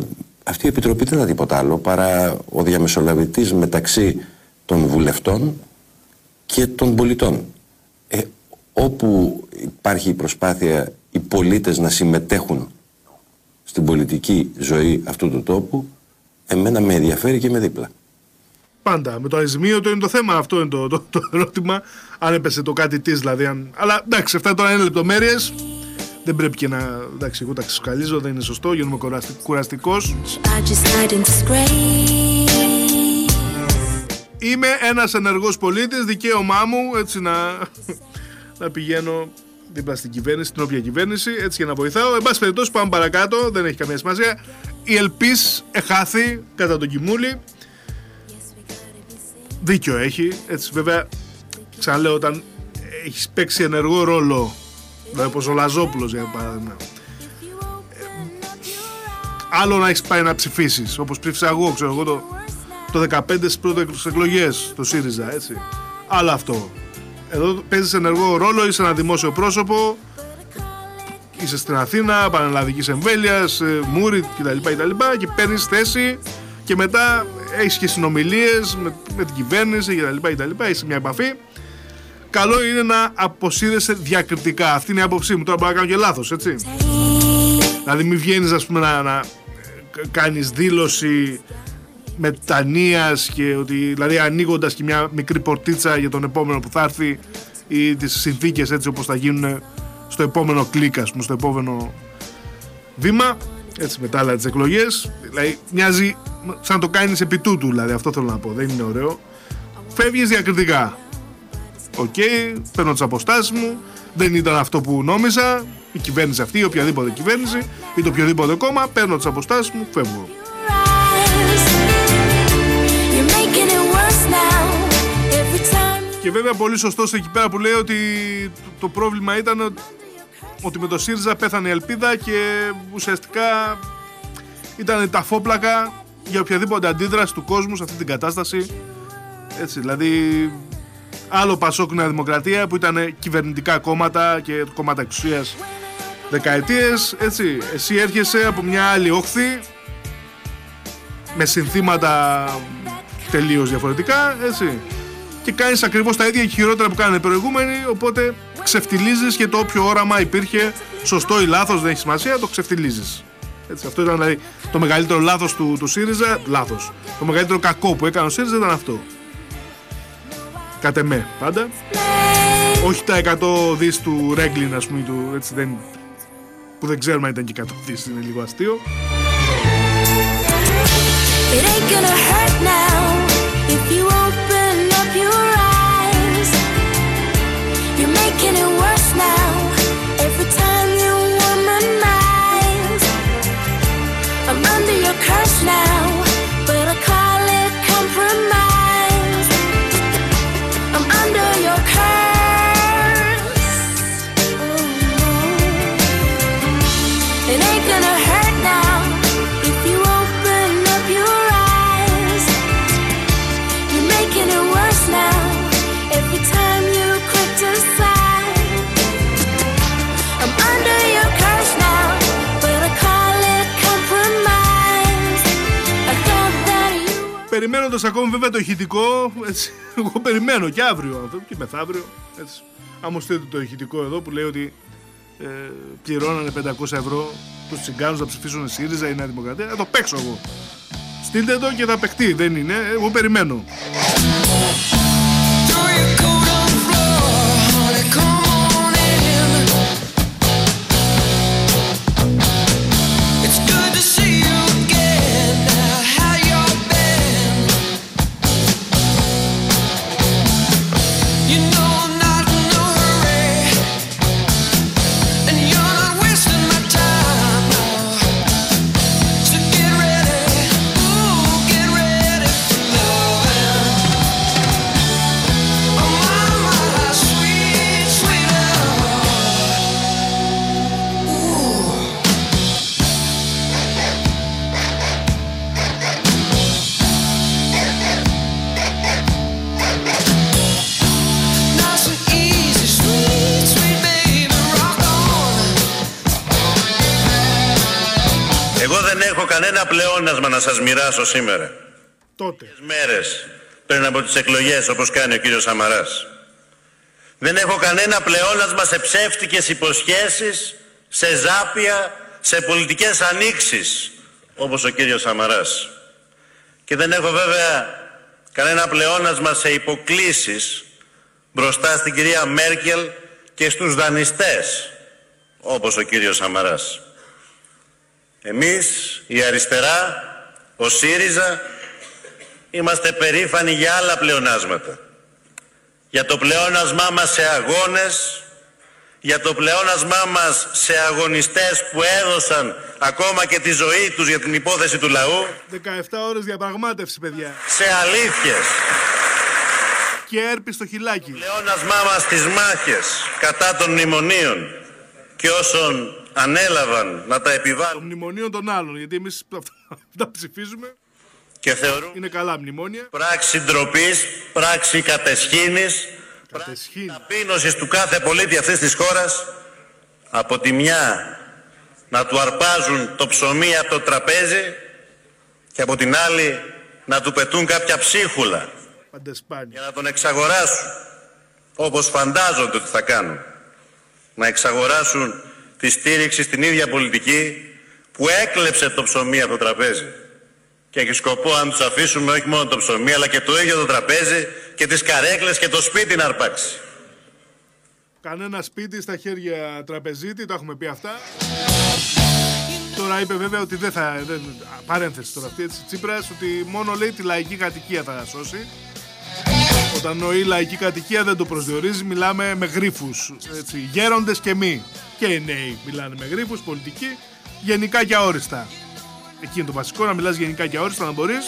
αυτή η Επιτροπή δεν ήταν τίποτα άλλο παρά ο διαμεσολαβητής μεταξύ των βουλευτών και των πολιτών. Όπου υπάρχει η προσπάθεια οι πολίτες να συμμετέχουν στην πολιτική ζωή αυτού του τόπου, εμένα με ενδιαφέρει και με δίπλα. Πάντα. Με το αζημίωτο είναι το θέμα, αυτό είναι το ερώτημα. Αν έπεσε το κάτι της, δηλαδή. Αλλά εντάξει, αυτά τώρα είναι λεπτομέρειες. Δεν πρέπει και να. Εντάξει, εγώ τα ξεσκαλίζω, δεν είναι σωστό, γίνομαι κουραστικός. Είμαι ένας ενεργός πολίτης, δικαίωμά μου έτσι να πηγαίνω δίπλα στην κυβέρνηση, την όποια κυβέρνηση, έτσι για να βοηθάω. Εν πάση περιπτώσει, πάμε παρακάτω, δεν έχει καμία σημασία. Η Ελπίς εχάθη κατά τον Κιμούλη. Δίκιο έχει, έτσι βέβαια. Ξαναλέω, όταν έχεις παίξει ενεργό ρόλο, δηλαδή όπως ο Λαζόπουλος για παράδειγμα, άλλο να έχεις πάει να ψηφίσεις, όπως ψήφισα εγώ, ξέρω εγώ το 15 στις πρώτες εκλογές, το ΣΥΡΙΖΑ, έτσι. Άλλο αυτό. Εδώ παίζεις ενεργό ρόλο, είσαι ένα δημόσιο πρόσωπο, είσαι στην Αθήνα, πανελλαδικής εμβέλειας, Μούρι κτλ. Και παίρνεις θέση και μετά έχεις και συνομιλίες με την κυβέρνηση κτλ. Έχεις μια επαφή. Καλό είναι να αποσύρεσαι διακριτικά. Αυτή είναι η άποψή μου. Τώρα μπορώ να κάνω και λάθος, έτσι. Δηλαδή μην βγαίνεις, ας πούμε, να κάνεις δήλωση μετανοίας και ότι, δηλαδή ανοίγοντας και μια μικρή πορτίτσα για τον επόμενο που θα έρθει ή τις συνθήκες έτσι όπως θα γίνουν στο επόμενο κλικ, ας πούμε, στο επόμενο βήμα, έτσι μετά τις εκλογές. Δηλαδή μοιάζει σαν να το κάνεις επί τούτου, δηλαδή αυτό θέλω να πω, δεν είναι ωραίο. Φεύγεις διακριτικά. Οκ, παίρνω τις αποστάσεις μου, δεν ήταν αυτό που νόμιζα, η κυβέρνηση αυτή, η οποιαδήποτε κυβέρνηση ή το οποιοδήποτε κόμμα, παίρνω τις αποστάσεις μου, φεύγω. Και βέβαια πολύ σωστός εκεί πέρα που λέει ότι το πρόβλημα ήταν ότι με το ΣΥΡΙΖΑ πέθανε η ελπίδα και ουσιαστικά ήταν τα φόπλακα για οποιαδήποτε αντίδραση του κόσμου σε αυτή την κατάσταση. Έτσι, δηλαδή άλλο Πασόκ Νέα Δημοκρατία που ήταν κυβερνητικά κόμματα και κόμματα εξουσίας δεκαετίες, έτσι. Εσύ έρχεσαι από μια άλλη όχθη με συνθήματα τελείως διαφορετικά, έτσι. Και κάνεις ακριβώς τα ίδια και χειρότερα που κάνανε οι προηγούμενοι, οπότε ξεφτιλίζεις και το όποιο όραμα υπήρχε, σωστό ή λάθος, δεν έχει σημασία, το ξεφτιλίζεις. Έτσι, αυτό ήταν δηλαδή το μεγαλύτερο λάθος του ΣΥΡΙΖΑ, λάθος. Το μεγαλύτερο κακό που έκανε ο ΣΥΡΙΖΑ ήταν αυτό. Κατ' εμέ, πάντα. Όχι τα 100 δις του Ρέγκλιν, ας πούμε, έτσι, που δεν ξέρουμε αν ήταν και 100 δις, είναι λίγο αστείο. It ain't gonna hurt now if you open up your eyes. You're making it worse now every time you womanize. I'm under your curse now, but I call it compromise. I'm under your curse. Oh no. It ain't gonna hurt now if you open up your eyes. You're making it worse now every time you criticize. I'm under your curse now, but I call it compromise. I thought that you were... Περιμένοντας ακόμη βέβαια το ηχητικό, έτσι, εγώ περιμένω και αύριο και μεθαύριο, έτσι. Αν μου στείλετε το ηχητικό εδώ που λέει ότι πληρώνανε 500 ευρώ τους τσιγκάνους να ψηφίσουν ΣΥΡΙΖΑ ή Νέα Δημοκρατία, θα το παίξω εγώ. Στείλτε το και θα παιχτεί, δεν είναι, εγώ περιμένω. Κανένα πλεόνασμα να σας μοιράσω σήμερα. Τότε. Μέρες πριν από τις εκλογές όπως κάνει ο κύριος Σαμαράς. Δεν έχω κανένα πλεόνασμα σε ψεύτικες υποσχέσεις, σε ζάπια, σε πολιτικές ανοίξεις, όπως ο κύριος Σαμαράς. Και δεν έχω βέβαια κανένα πλεόνασμα σε υποκλίσεις μπροστά στην κυρία Μέρκελ και στους δανειστές, όπως ο κύριος Σαμαράς. Εμείς, η αριστερά, ο ΣΥΡΙΖΑ, είμαστε περήφανοι για άλλα πλεονάσματα. Για το πλεόνασμά μας σε αγώνες, για το πλεόνασμά μας σε αγωνιστές που έδωσαν ακόμα και τη ζωή τους για την υπόθεση του λαού. 17 ώρες διαπραγμάτευση, παιδιά. Σε αλήθειες. Και έρπη στο χιλάκι. Το πλεόνασμά μας στις μάχες κατά των μνημονίων και όσων ανέλαβαν να τα επιβάλλουν. Των μνημονίων των άλλων, γιατί εμείς τα ψηφίζουμε. Και θεωρούν είναι καλά μνημόνια. Πράξη ντροπής, πράξη κατεσχήνης, πράξη ταπείνωσης του κάθε πολίτη αυτής της χώρας. Από τη μια να του αρπάζουν το ψωμί από το τραπέζι και από την άλλη να του πετούν κάποια ψίχουλα για να τον εξαγοράσουν, όπως φαντάζονται ότι θα κάνουν. Να εξαγοράσουν τη στήριξη στην ίδια πολιτική που έκλεψε το ψωμί από το τραπέζι. Και έχει σκοπό αν τους αφήσουμε όχι μόνο το ψωμί αλλά και το ίδιο το τραπέζι και τις καρέκλες και το σπίτι να αρπάξει. Κανένα σπίτι στα χέρια τραπεζίτη, το έχουμε πει αυτά. Τώρα είπε βέβαια ότι δεν θα... παρένθεση τώρα αυτή, έτσι, Τσίπρας, ότι μόνο λέει τη λαϊκή κατοικία θα σώσει. Όταν νοεί λαϊκή κατοικία δεν το προσδιορίζει, μιλάμε με γρίφους, έτσι, γέροντες και μη. Και οι νέοι μιλάνε με γρίφους, πολιτικοί, γενικά και αόριστα. Εκεί είναι το βασικό, να μιλάς γενικά και αόριστα, να μπορείς.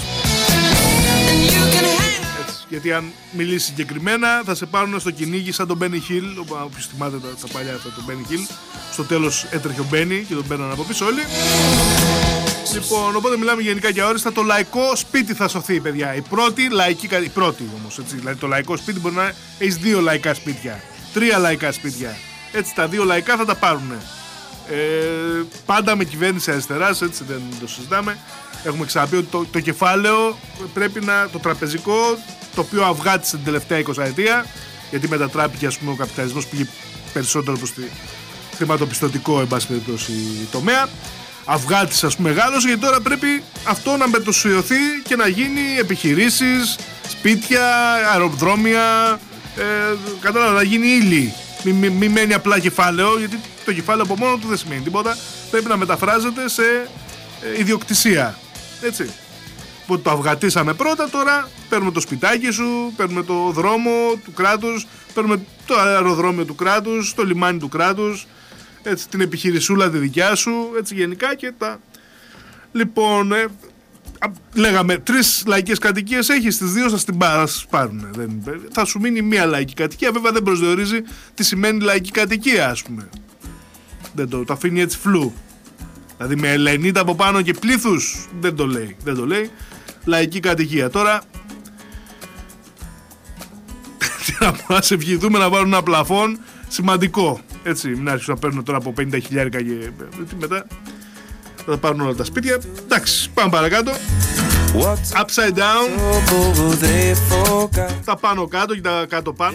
Έτσι, γιατί αν μιλήσεις συγκεκριμένα θα σε πάρουν στο κυνήγι σαν τον Μπένι Χιλ. Όποιος θυμάται τα παλιά αυτά, τον Μπένι Χιλ. Στο τέλος έτρεχε ο Μπένι και τον παίρναν από πίσω όλοι. Λοιπόν, οπότε μιλάμε γενικά και αόριστα. Το λαϊκό σπίτι θα σωθεί, παιδιά. Η πρώτη λαϊκή, η πρώτη όμως, έτσι. Δηλαδή το λαϊκό σπίτι μπορεί να έχεις 2 λαϊκά σπίτια, 3 λαϊκά σπίτια. Έτσι τα 2 λαϊκά θα τα πάρουνε. Πάντα με κυβέρνηση αριστεράς, έτσι δεν το συζητάμε. Έχουμε ξαναπεί ότι το κεφάλαιο πρέπει να, το τραπεζικό, το οποίο αυγάτησε την τελευταία 20 ετία, γιατί μετατράπηκε, ας πούμε, ο καπιταλισμός πήγε περισσότερο προς τη χρηματοπιστωτικό, εν πάση περιπτώσει, τομέα. Αυγάτησε, ας πούμε, μεγάλος, γιατί τώρα πρέπει αυτό να μετουσιωθεί και να γίνει επιχειρήσεις, σπίτια, αεροδρόμια, κατάλαβα, να γίνει ύλη. Μη μένει απλά κεφάλαιο, γιατί το κεφάλαιο από μόνο του δεν σημαίνει τίποτα. Πρέπει να μεταφράζεται σε ιδιοκτησία. Έτσι. Οπότε το αυγατήσαμε πρώτα, τώρα παίρνουμε το σπιτάκι σου, παίρνουμε το δρόμο του κράτους, παίρνουμε το αεροδρόμιο του κράτους, το λιμάνι του κράτους, έτσι, την επιχειρησούλα τη δικιά σου, έτσι γενικά και τα... Λοιπόν, λέγαμε 3 λαϊκές κατοικίες έχεις, τις 2 θα την πάρουνε. Θα σου μείνει 1 λαϊκή κατοικία, βέβαια δεν προσδιορίζει τι σημαίνει λαϊκή κατοικία, ας πούμε. Δεν το αφήνει έτσι φλού. Δηλαδή με Ελενίτα από πάνω και πλήθους δεν το λέει. Λαϊκή κατοικία. Τώρα να σε ευχηθούμε να βάλουν ένα πλαφόν σημαντικό. Έτσι, μην άρχισουν να παίρνουν τώρα από 50.000 και μετά θα πάρουν όλα τα σπίτια. Εντάξει, πάμε παρακάτω. Upside down. Τα πάνω κάτω και τα κάτω πάνω.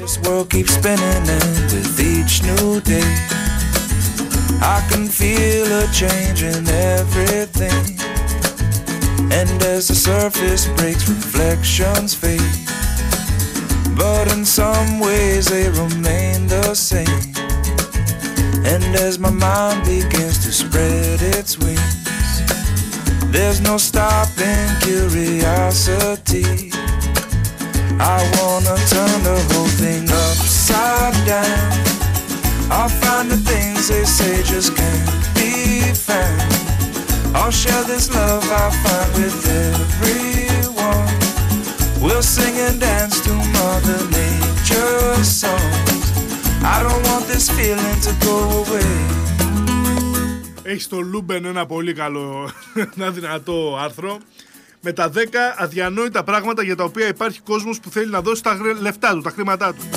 I can feel a change in everything. And as the surface breaks, reflections fade. But in some ways they remain the same. And as my mind begins to spread its wings, there's no stopping curiosity. I wanna turn the whole thing upside down. I'll find the things they say just can't be found. I'll share this love I find with everyone. We'll sing and dance to Mother Nature's songs. I don't want this feeling to go away. Έχει στο Λούμπεν ένα πολύ καλό, ένα δυνατό άρθρο με τα 10 αδιανόητα πράγματα για τα οποία υπάρχει κόσμος που θέλει να δώσει τα λεφτά του, τα χρήματά του.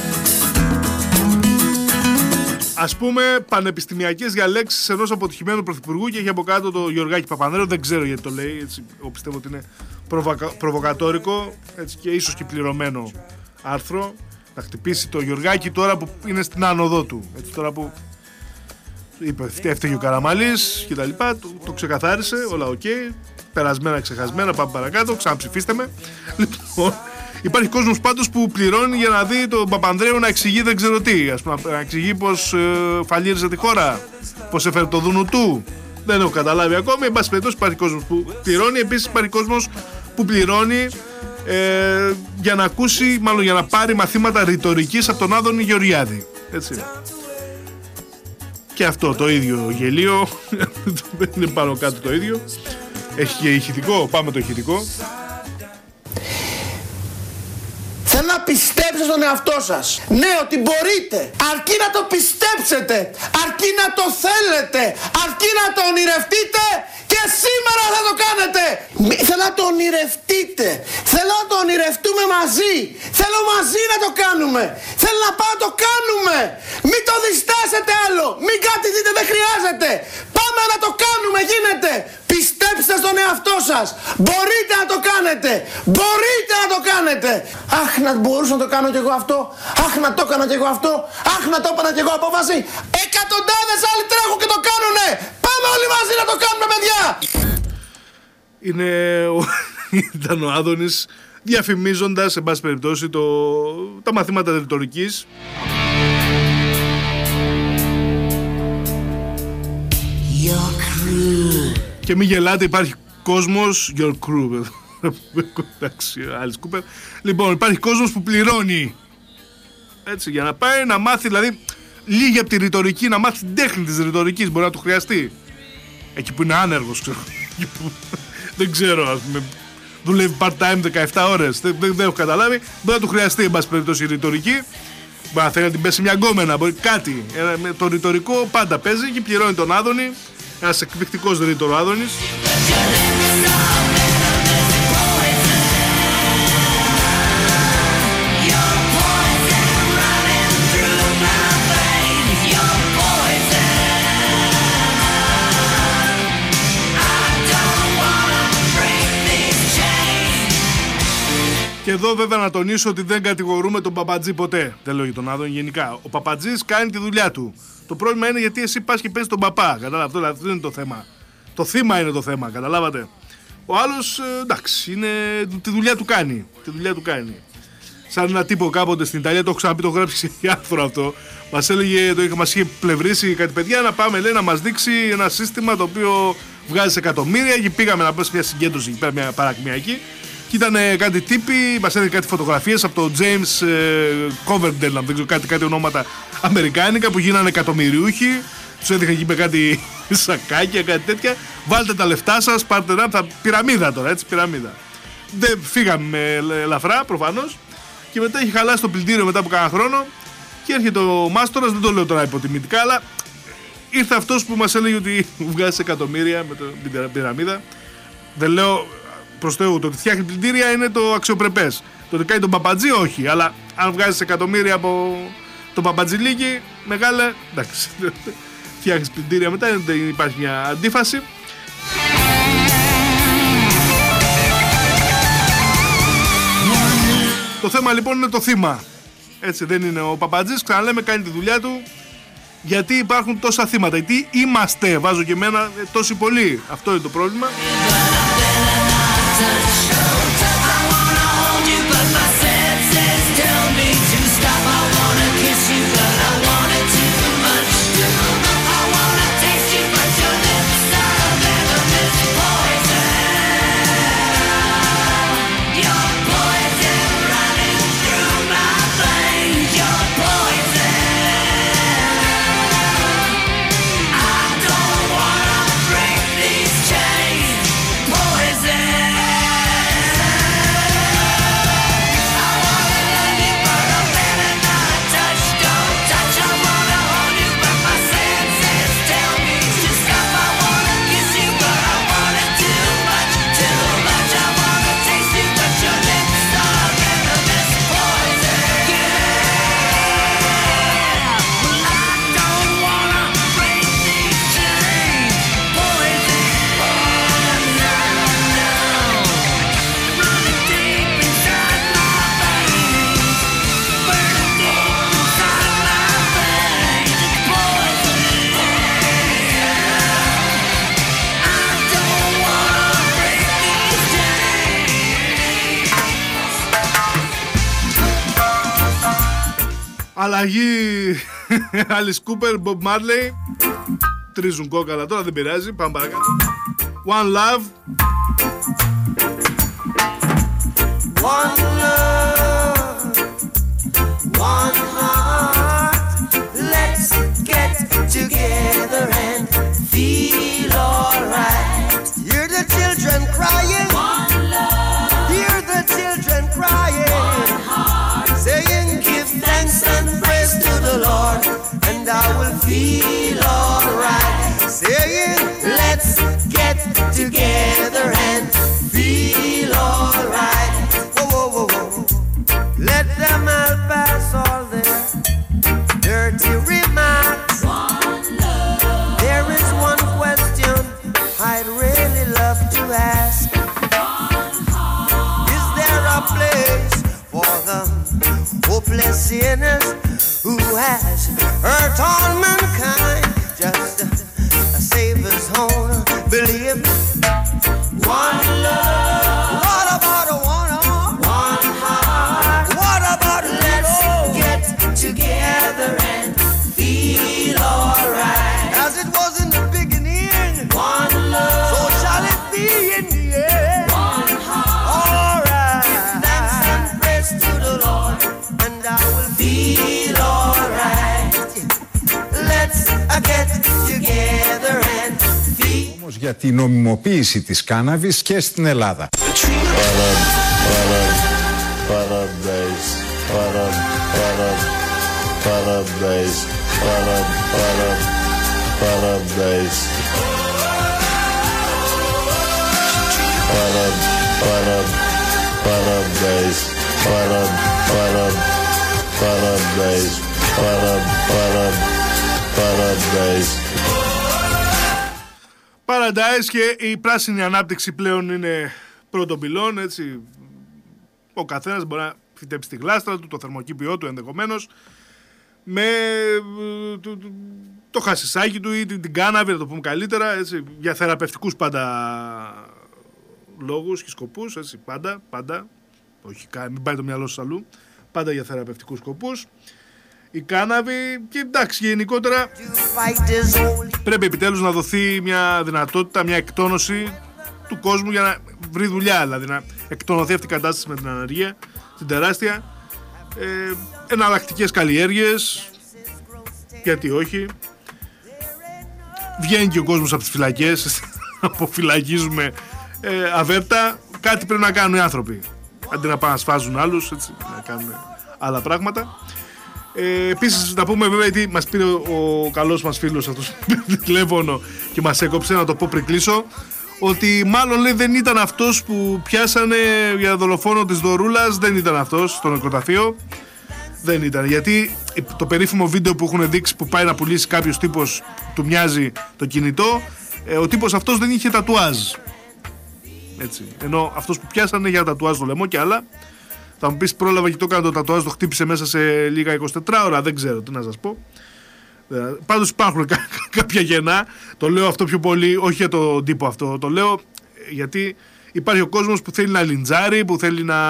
Ας πούμε, πανεπιστημιακές διαλέξεις ενός αποτυχημένου πρωθυπουργού και έχει από κάτω το Γιωργάκη Παπανδρέου. Δεν ξέρω γιατί το λέει, έτσι, εγώ πιστεύω ότι είναι προβοκατόρικο, έτσι, και ίσως και πληρωμένο άρθρο. Θα χτυπήσει το Γιωργάκη τώρα που είναι στην άνοδό του. Έτσι, τώρα που είπε έφταιγε ο Καραμαλής και τα λοιπά, το ξεκαθάρισε, όλα οκ. Περασμένα, ξεχασμένα, πάμε παρακάτω, ξαναψηφίστε με. Λοιπόν, υπάρχει κόσμος πάντως που πληρώνει για να δει τον Παπανδρέου να εξηγεί δεν ξέρω τι. Ας πούμε, να εξηγεί πως φαλήριζε τη χώρα, πως έφερε το δούνου του. Δεν έχω καταλάβει ακόμη. Εν πάση περιπτώσει, υπάρχει κόσμος που πληρώνει. Επίσης, υπάρχει κόσμος που πληρώνει για να ακούσει, μάλλον για να πάρει μαθήματα ρητορικής από τον Άδωνη Γεωργιάδη. Έτσι. Και αυτό το ίδιο γελίο. Δεν είναι πάνω κάτω το ίδιο. Έχει και ηχητικό. Πάμε το ηχητικό. Θέλω να πιστέψετε στον εαυτό σας. Ναι, ότι μπορείτε. Αρκεί να το πιστέψετε. Αρκεί να το θέλετε. Αρκεί να το ονειρευτείτε. Και σήμερα θα το κάνετε. Θέλω να το ονειρευτείτε. Θέλω να το ονειρευτούμε μαζί. Θέλω μαζί να το κάνουμε. Θέλω να πάω να το κάνουμε. Μην το διστάσετε άλλο. Μην κάτι δείτε, δεν χρειάζεται. Πάμε να το κάνουμε, γίνεται. Πιστέψτε στον εαυτό σας. Μπορείτε να το κάνετε. Μπορείτε να το κάνετε. Αχ, να μπορούσα να το κάνω κι εγώ αυτό. Αχ, να το έκανα κι εγώ αυτό. Αχ, να το έπαιρνα κι εγώ απόφαση. Εκατοντάδες άλλοι τρέχουν και το κάνουνε. Πάμε όλοι μαζί να το κάνουμε, παιδιά. Ήταν ο Άδωνης διαφημίζοντας, σε πάση περιπτώσει, τα μαθήματα ρητορικής. Και μη γελάτε, υπάρχει κόσμος. Your crew. Εντάξει, Alice Cooper. Λοιπόν, υπάρχει κόσμος που πληρώνει. Έτσι, για να πάει να μάθει, δηλαδή, λίγη από τη ρητορική, να μάθει την τέχνη της ρητορικής. Μπορεί να του χρειαστεί. Εκεί που είναι άνεργος, ξέρω. Δεν ξέρω, ας πούμε. Δουλεύει part-time 17 ώρες. Δεν έχω καταλάβει. Μπορεί να του χρειαστεί, εν πάση περιπτώσει, η ρητορική. Μπορεί να θέλει να την πέσει μια γκόμενα. Μπορεί κάτι. Το ρητορικό πάντα παίζει και πληρώνει τον Άδωνη. Ένας εκπληκτικός ρήτορο Άδωνης. Και εδώ βέβαια να τονίσω ότι δεν κατηγορούμε τον Παπατζή ποτέ. Δεν λέω για τον Άδωνη γενικά. Ο Παπατζής κάνει τη δουλειά του. Το πρόβλημα είναι γιατί εσύ πας και παίζεις τον παπά. Καταλάβατε, αυτό δεν είναι το θέμα. Το θύμα είναι το θέμα, καταλάβατε. Ο άλλος, εντάξει, τη δουλειά του κάνει. Τη δουλειά του κάνει. Σαν ένα τύπο κάποτε στην Ιταλία, το έχω ξαναπεί, το έχω γράψει σε άρθρο αυτό. Μας είχε πλευρίσει κάτι παιδιά να πάμε, λέει, να μας δείξει ένα σύστημα το οποίο βγάζει εκατομμύρια. Και πήγαμε να πάμε σε μια συγκέντρωση εκεί πέρα, μια παρακμιακή. Και ήταν κάτι τύποι, μας έδινε κάτι φωτογραφίες από το James Coverdale, δεν ξέρω, κάτι ονόματα αμερικάνικα που γίνανε εκατομμυριούχοι. Τους έδειχνε εκεί με κάτι σακάκια, κάτι τέτοια. Βάλτε τα λεφτά σας, πάρτε ένα, πυραμίδα τώρα, έτσι, πυραμίδα. Δεν φύγαμε ελαφρά, προφανώς. Και μετά έχει χαλάσει το πλυντήριο μετά από κάνα χρόνο. Και έρχεται ο μάστορας, δεν το λέω τώρα υποτιμητικά, αλλά ήρθε αυτός που μας έλεγε ότι βγάζει εκατομμύρια με την πυραμίδα. Δεν λέω προς Θεού, το ότι φτιάχνει πλυντήρια είναι το αξιοπρεπές. Το ότι κάνει τον Παπατζή, όχι. Αλλά αν βγάζεις εκατομμύρια από τον Παπατζηλίκη, μεγάλα, εντάξει. Φτιάχνεις πλυντήρια μετά, υπάρχει μια αντίφαση. Το θέμα λοιπόν είναι το θύμα. Έτσι δεν είναι ο Παπατζής, ξαναλέμε, κάνει τη δουλειά του. Γιατί υπάρχουν τόσα θύματα, γιατί είμαστε, βάζω και εμένα, τόσοι πολλοί. Αυτό είναι το πρόβλημα. Αλλαγή Alice Cooper, Bob Marley. Τρίζουν κόκαλα τώρα, δεν πειράζει. Πάμε παρακάτω. One Love. One love, one heart. Let's get together and feel alright. Hear the children crying. One love. Hear the children crying. One heart. Saying, give thanks and praise to the Lord, and I will feel alright. Saying, let's get together and feel alright. Let them all pass all their dirty remarks. One love. There is one question I'd really love to ask. One heart. Is there a place for the hopeless sinners who has hurt all mankind? Just a Savior's own belief. One love. What about a one heart? What about let's get together and feel alright? As it was in the beginning, one love. So shall it be in the end. One heart. Alright. Give thanks and praise to the Lord, and I will feel alright. Let's get together and feel. Όμως για την νομιμοποίηση της κάναβης και στην Ελλάδα. Paradise, paradise, paradise, paradise. Paradise, paradise. Paradise και η πράσινη ανάπτυξη πλέον είναι πρώτον πυλών, έτσι. Ο καθένας μπορεί να φυτέψει τη γλάστρα του, το θερμοκήπιό του ενδεχομένως, με το χασισάκι του ή την κάναβη, να το πούμε καλύτερα, έτσι, για θεραπευτικούς πάντα λόγους και σκοπούς, έτσι, πάντα, όχι, μην πάει το μυαλό σας αλλού, πάντα για θεραπευτικούς σκοπούς. Η κάναβη και εντάξει, γενικότερα πρέπει επιτέλους να δοθεί μια δυνατότητα, μια εκτόνωση του κόσμου για να βρει δουλειά, δηλαδή να εκτονωθεί αυτή η κατάσταση με την ανεργία, την τεράστια, εναλλακτικές καλλιέργειες, γιατί όχι, βγαίνει και ο κόσμος από τις φυλακές, αποφυλακίζουμε αβέπτα, κάτι πρέπει να κάνουν οι άνθρωποι, αντί να πάνε να σφάζουν άλλους, έτσι, να κάνουν άλλα πράγματα. Επίσης να πούμε βέβαια, γιατί μας πήρε ο καλός μας φίλος αυτός τηλέφωνο και μας έκοψε, να το πω πριν κλείσω, ότι μάλλον λέει δεν ήταν αυτός που πιάσανε για δολοφόνο της Δωρούλας, δεν ήταν αυτός στο νεκροταφείο, δεν ήταν, γιατί το περίφημο βίντεο που έχουν δείξει που πάει να πουλήσει κάποιος τύπος, του μοιάζει το κινητό, ο τύπος αυτός δεν είχε τατουάζ, έτσι, ενώ αυτός που πιάσανε για τατουάζ στο λαιμό και άλλα. Θα μου πεις πρόλαβα και το έκανε το τατουάζ, το χτύπησε μέσα σε λίγα 24 ώρα, δεν ξέρω τι να σας πω. Πάντως υπάρχουν κάποια γεννά, το λέω αυτό πιο πολύ, όχι για τον τύπο αυτό, το λέω γιατί υπάρχει ο κόσμος που θέλει να λιντζάρει, που θέλει να,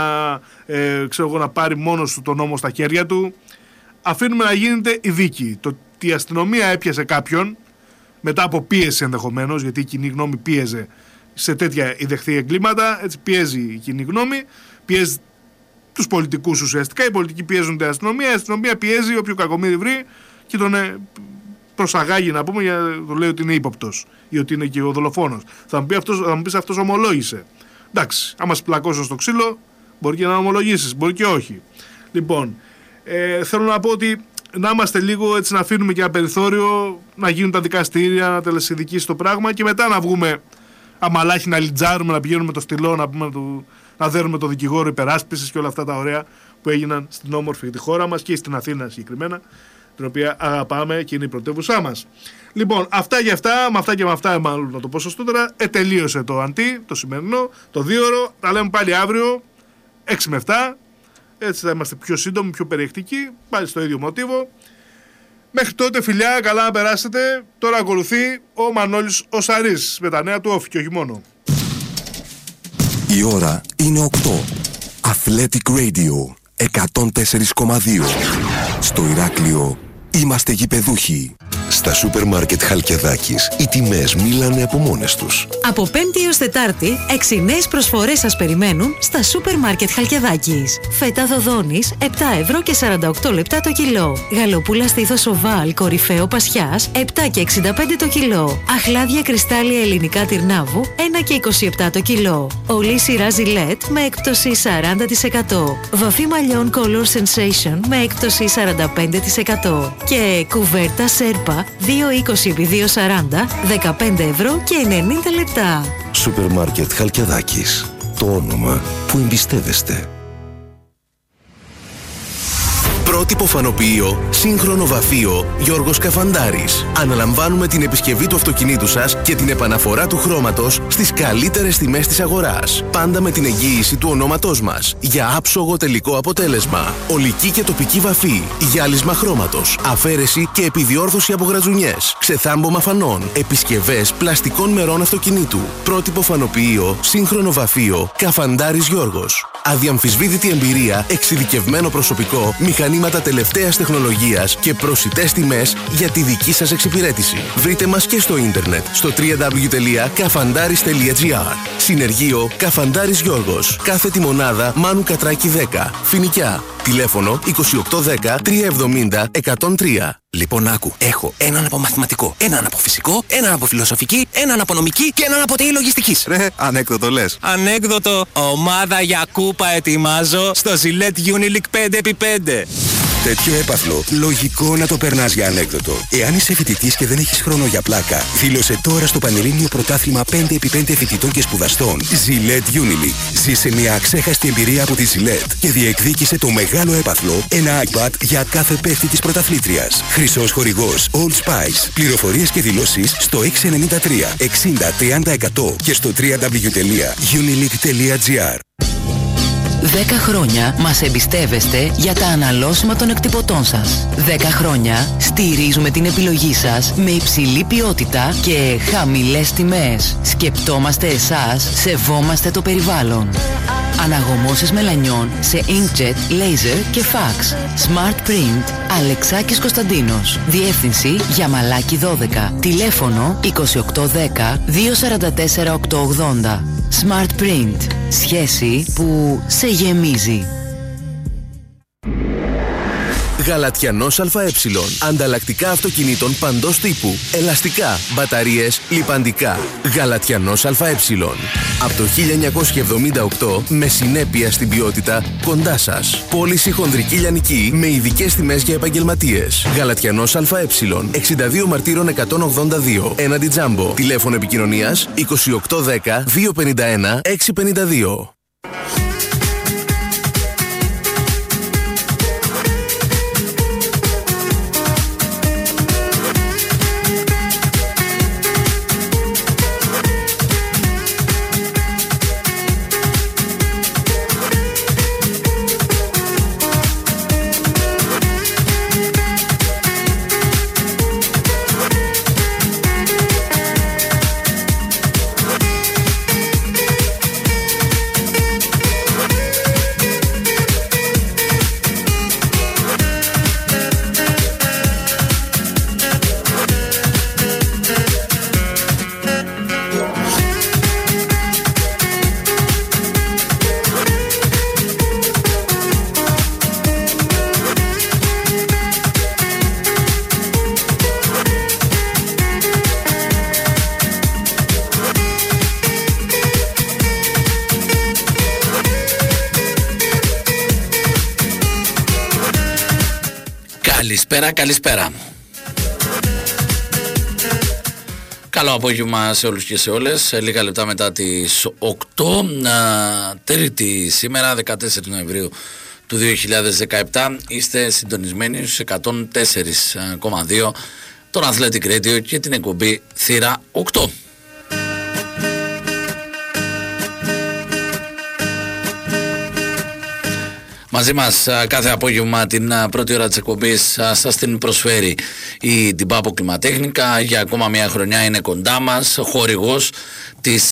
να πάρει μόνος του τον νόμο στα χέρια του. Αφήνουμε να γίνεται η δίκη. Το ότι η αστυνομία έπιασε κάποιον, μετά από πίεση ενδεχομένως, γιατί η κοινή γνώμη πίεζε σε τέτοια ιδεχθή εγκλήματα, έτσι πιέζει η κοινή γνώμη, πιέζει τους πολιτικούς ουσιαστικά, οι πολιτικοί πιέζουν την αστυνομία, η αστυνομία πιέζει όποιο κακομοίρη βρει και τον προσαγάγει, να πούμε, για το λέει ότι είναι ύποπτος ή ότι είναι και ο δολοφόνος. Θα μου πεις αυτός ομολόγησε. Εντάξει, άμα σε πλακώσουν στο ξύλο, μπορεί και να ομολογήσεις, μπορεί και όχι. Λοιπόν, θέλω να πω ότι να είμαστε λίγο έτσι, να αφήνουμε και ένα περιθώριο, να γίνουν τα δικαστήρια, να τελεσυνδικήσει το πράγμα και μετά να βγούμε αμαλάχη, να λιτζάρουμε, να πηγαίνουμε το στυλό, να πούμε να δέρουμε το δικηγόρο υπεράσπισης και όλα αυτά τα ωραία που έγιναν στην όμορφη τη χώρα μας και στην Αθήνα συγκεκριμένα, την οποία αγαπάμε και είναι η πρωτεύουσά μας. Λοιπόν, αυτά για αυτά, με αυτά και με αυτά, μάλλον να το πω σωστότερα, τελείωσε το αντί, το σημερινό, το 2ωρο, τα λέμε πάλι αύριο, 6 με 7, έτσι θα είμαστε πιο σύντομοι, πιο περιεκτικοί, πάλι στο ίδιο μοτίβο. Μέχρι τότε, φιλιά, καλά να περάσετε. Τώρα ακολουθεί ο Μανώλης ο Σαρής με τα νέα του όφη και όχι μόνο. Η ώρα είναι 8. Athletic Radio. 104,2. Στο Ηράκλειο είμαστε γηπεδούχοι. Στα σούπερ μάρκετ Χαλκιδάκης οι τιμές μιλάνε από μόνες τους. Από Πέμπτη έως Τετάρτη, 6 νέες προσφορές σας περιμένουν στα σούπερ μάρκετ Χαλκιδάκης. Φέτα Δοδόνης, 7 ευρώ και 48 λεπτά το κιλό. Γαλοπούλα στήθος Οβάλ, κορυφαίο Πασιάς, 7 και 65 το κιλό. Αχλάδια κρυστάλλια ελληνικά Τυρνάβου, 1 και 27 το κιλό. Ολή σειρά Ζιλέτ με έκπτωση 40%. Βαφή μαλλιών Color Sensation με έκπτωση 45%. Και κουβέρτα Σέρπα 2,20x2,40, 15 ευρώ και 90 λεπτά. Σούπερ μάρκετ Χαλκιδάκης. Το όνομα που εμπιστεύεστε. Πρότυπο φανοποιείο, σύγχρονο βαφείο, Γιώργος Καφαντάρης. Αναλαμβάνουμε την επισκευή του αυτοκινήτου σας και την επαναφορά του χρώματος στις καλύτερες τιμές της αγοράς. Πάντα με την εγγύηση του ονόματός μας. Για άψογο τελικό αποτέλεσμα. Ολική και τοπική βαφή. Γυάλισμα χρώματος. Αφαίρεση και επιδιόρθωση από γρατζουνιές. Ξεθάμπομα φανών. Επισκευές πλαστικών μερών αυτοκινήτου. Πρότυπο φανοποιείο, σύγχρονο βαφείο, Καφαντάρης Γιώργος. Αδιαμφισβήτητη εμπειρία, εξειδικευμένο προσωπικό, μηχανήματα τελευταίας τεχνολογίας και προσιτές τιμές για τη δική σας εξυπηρέτηση. Βρείτε μας και στο ίντερνετ στο www.kafandaris.gr. Συνεργείο Καφαντάρης Γιώργος. Κάθετη μονάδα Μάνου Κατράκη 10. Φοινικιά. Τηλέφωνο 2810 370 103. Λοιπόν, άκου. Έχω έναν από μαθηματικό, έναν από φυσικό, έναν από φιλοσοφική, έναν από νομική και έναν από ΤΕΙ λογιστικής. Ρε, ανέκδοτο λες. Ανέκδοτο. Ομάδα για κούπα ετοιμάζω στο Gillette Unileak 5x5. Τέτοιο έπαθλο, λογικό να το περνάς για ανέκδοτο. Εάν είσαι φοιτητής και δεν έχεις χρόνο για πλάκα, δήλωσε τώρα στο Πανελλήνιο Πρωτάθλημα 5x5 φοιτητών και σπουδαστών Gillette Unileak. Ζήσε μια αξέχαστη εμπειρία από τη Gillette και διεκδίκησε το μεγάλο έπαθλο, ένα iPad για κάθε παίχτη της πρωταθλήτριας. Χρυσός χορηγός Old Spice. Πληροφορίες και δηλώσεις στο 693 60 30 100 και στο www.unileak.gr. 10 χρόνια μας εμπιστεύεστε για τα αναλώσιμα των εκτυπωτών σας. 10 χρόνια στηρίζουμε την επιλογή σας με υψηλή ποιότητα και χαμηλές τιμές. Σκεπτόμαστε εσάς, σεβόμαστε το περιβάλλον. Αναγωμώσεις μελανιών σε inkjet, laser και fax. Smart Print, Αλεξάκης Κωνσταντίνος. Διεύθυνση Γιαμαλάκη 12. Τηλέφωνο 2810 244 880. Smart Print. Σχέση που σε γεμίζει. Γαλατιανός ΑΕ. Ανταλλακτικά αυτοκινήτων παντός τύπου. Ελαστικά, μπαταρίες, λιπαντικά. Γαλατιανός ΑΕ. Από το 1978 με συνέπεια στην ποιότητα κοντά σας. Πώληση χονδρική λιανική με ειδικές τιμές για επαγγελματίες. Γαλατιανός ΑΕ. 62 Μαρτύρων 182. Έναντι Τζάμπο. Τηλέφωνο επικοινωνίας 2810 251 652. Καλησπέρα. Καλό απόγευμα σε όλους και σε όλες. Λίγα λεπτά μετά τις 8, Τρίτη σήμερα, 14 Νοεμβρίου του 2017. Είστε συντονισμένοι στους 104,2 τον Athletic Radio και την εκπομπή Θύρα 8. Μαζί μας κάθε απόγευμα την πρώτη ώρα της εκπομπής σας την προσφέρει η Ντιμπάπο Κλιματέχνικα. Για ακόμα μια χρονιά είναι κοντά μας, χορηγός της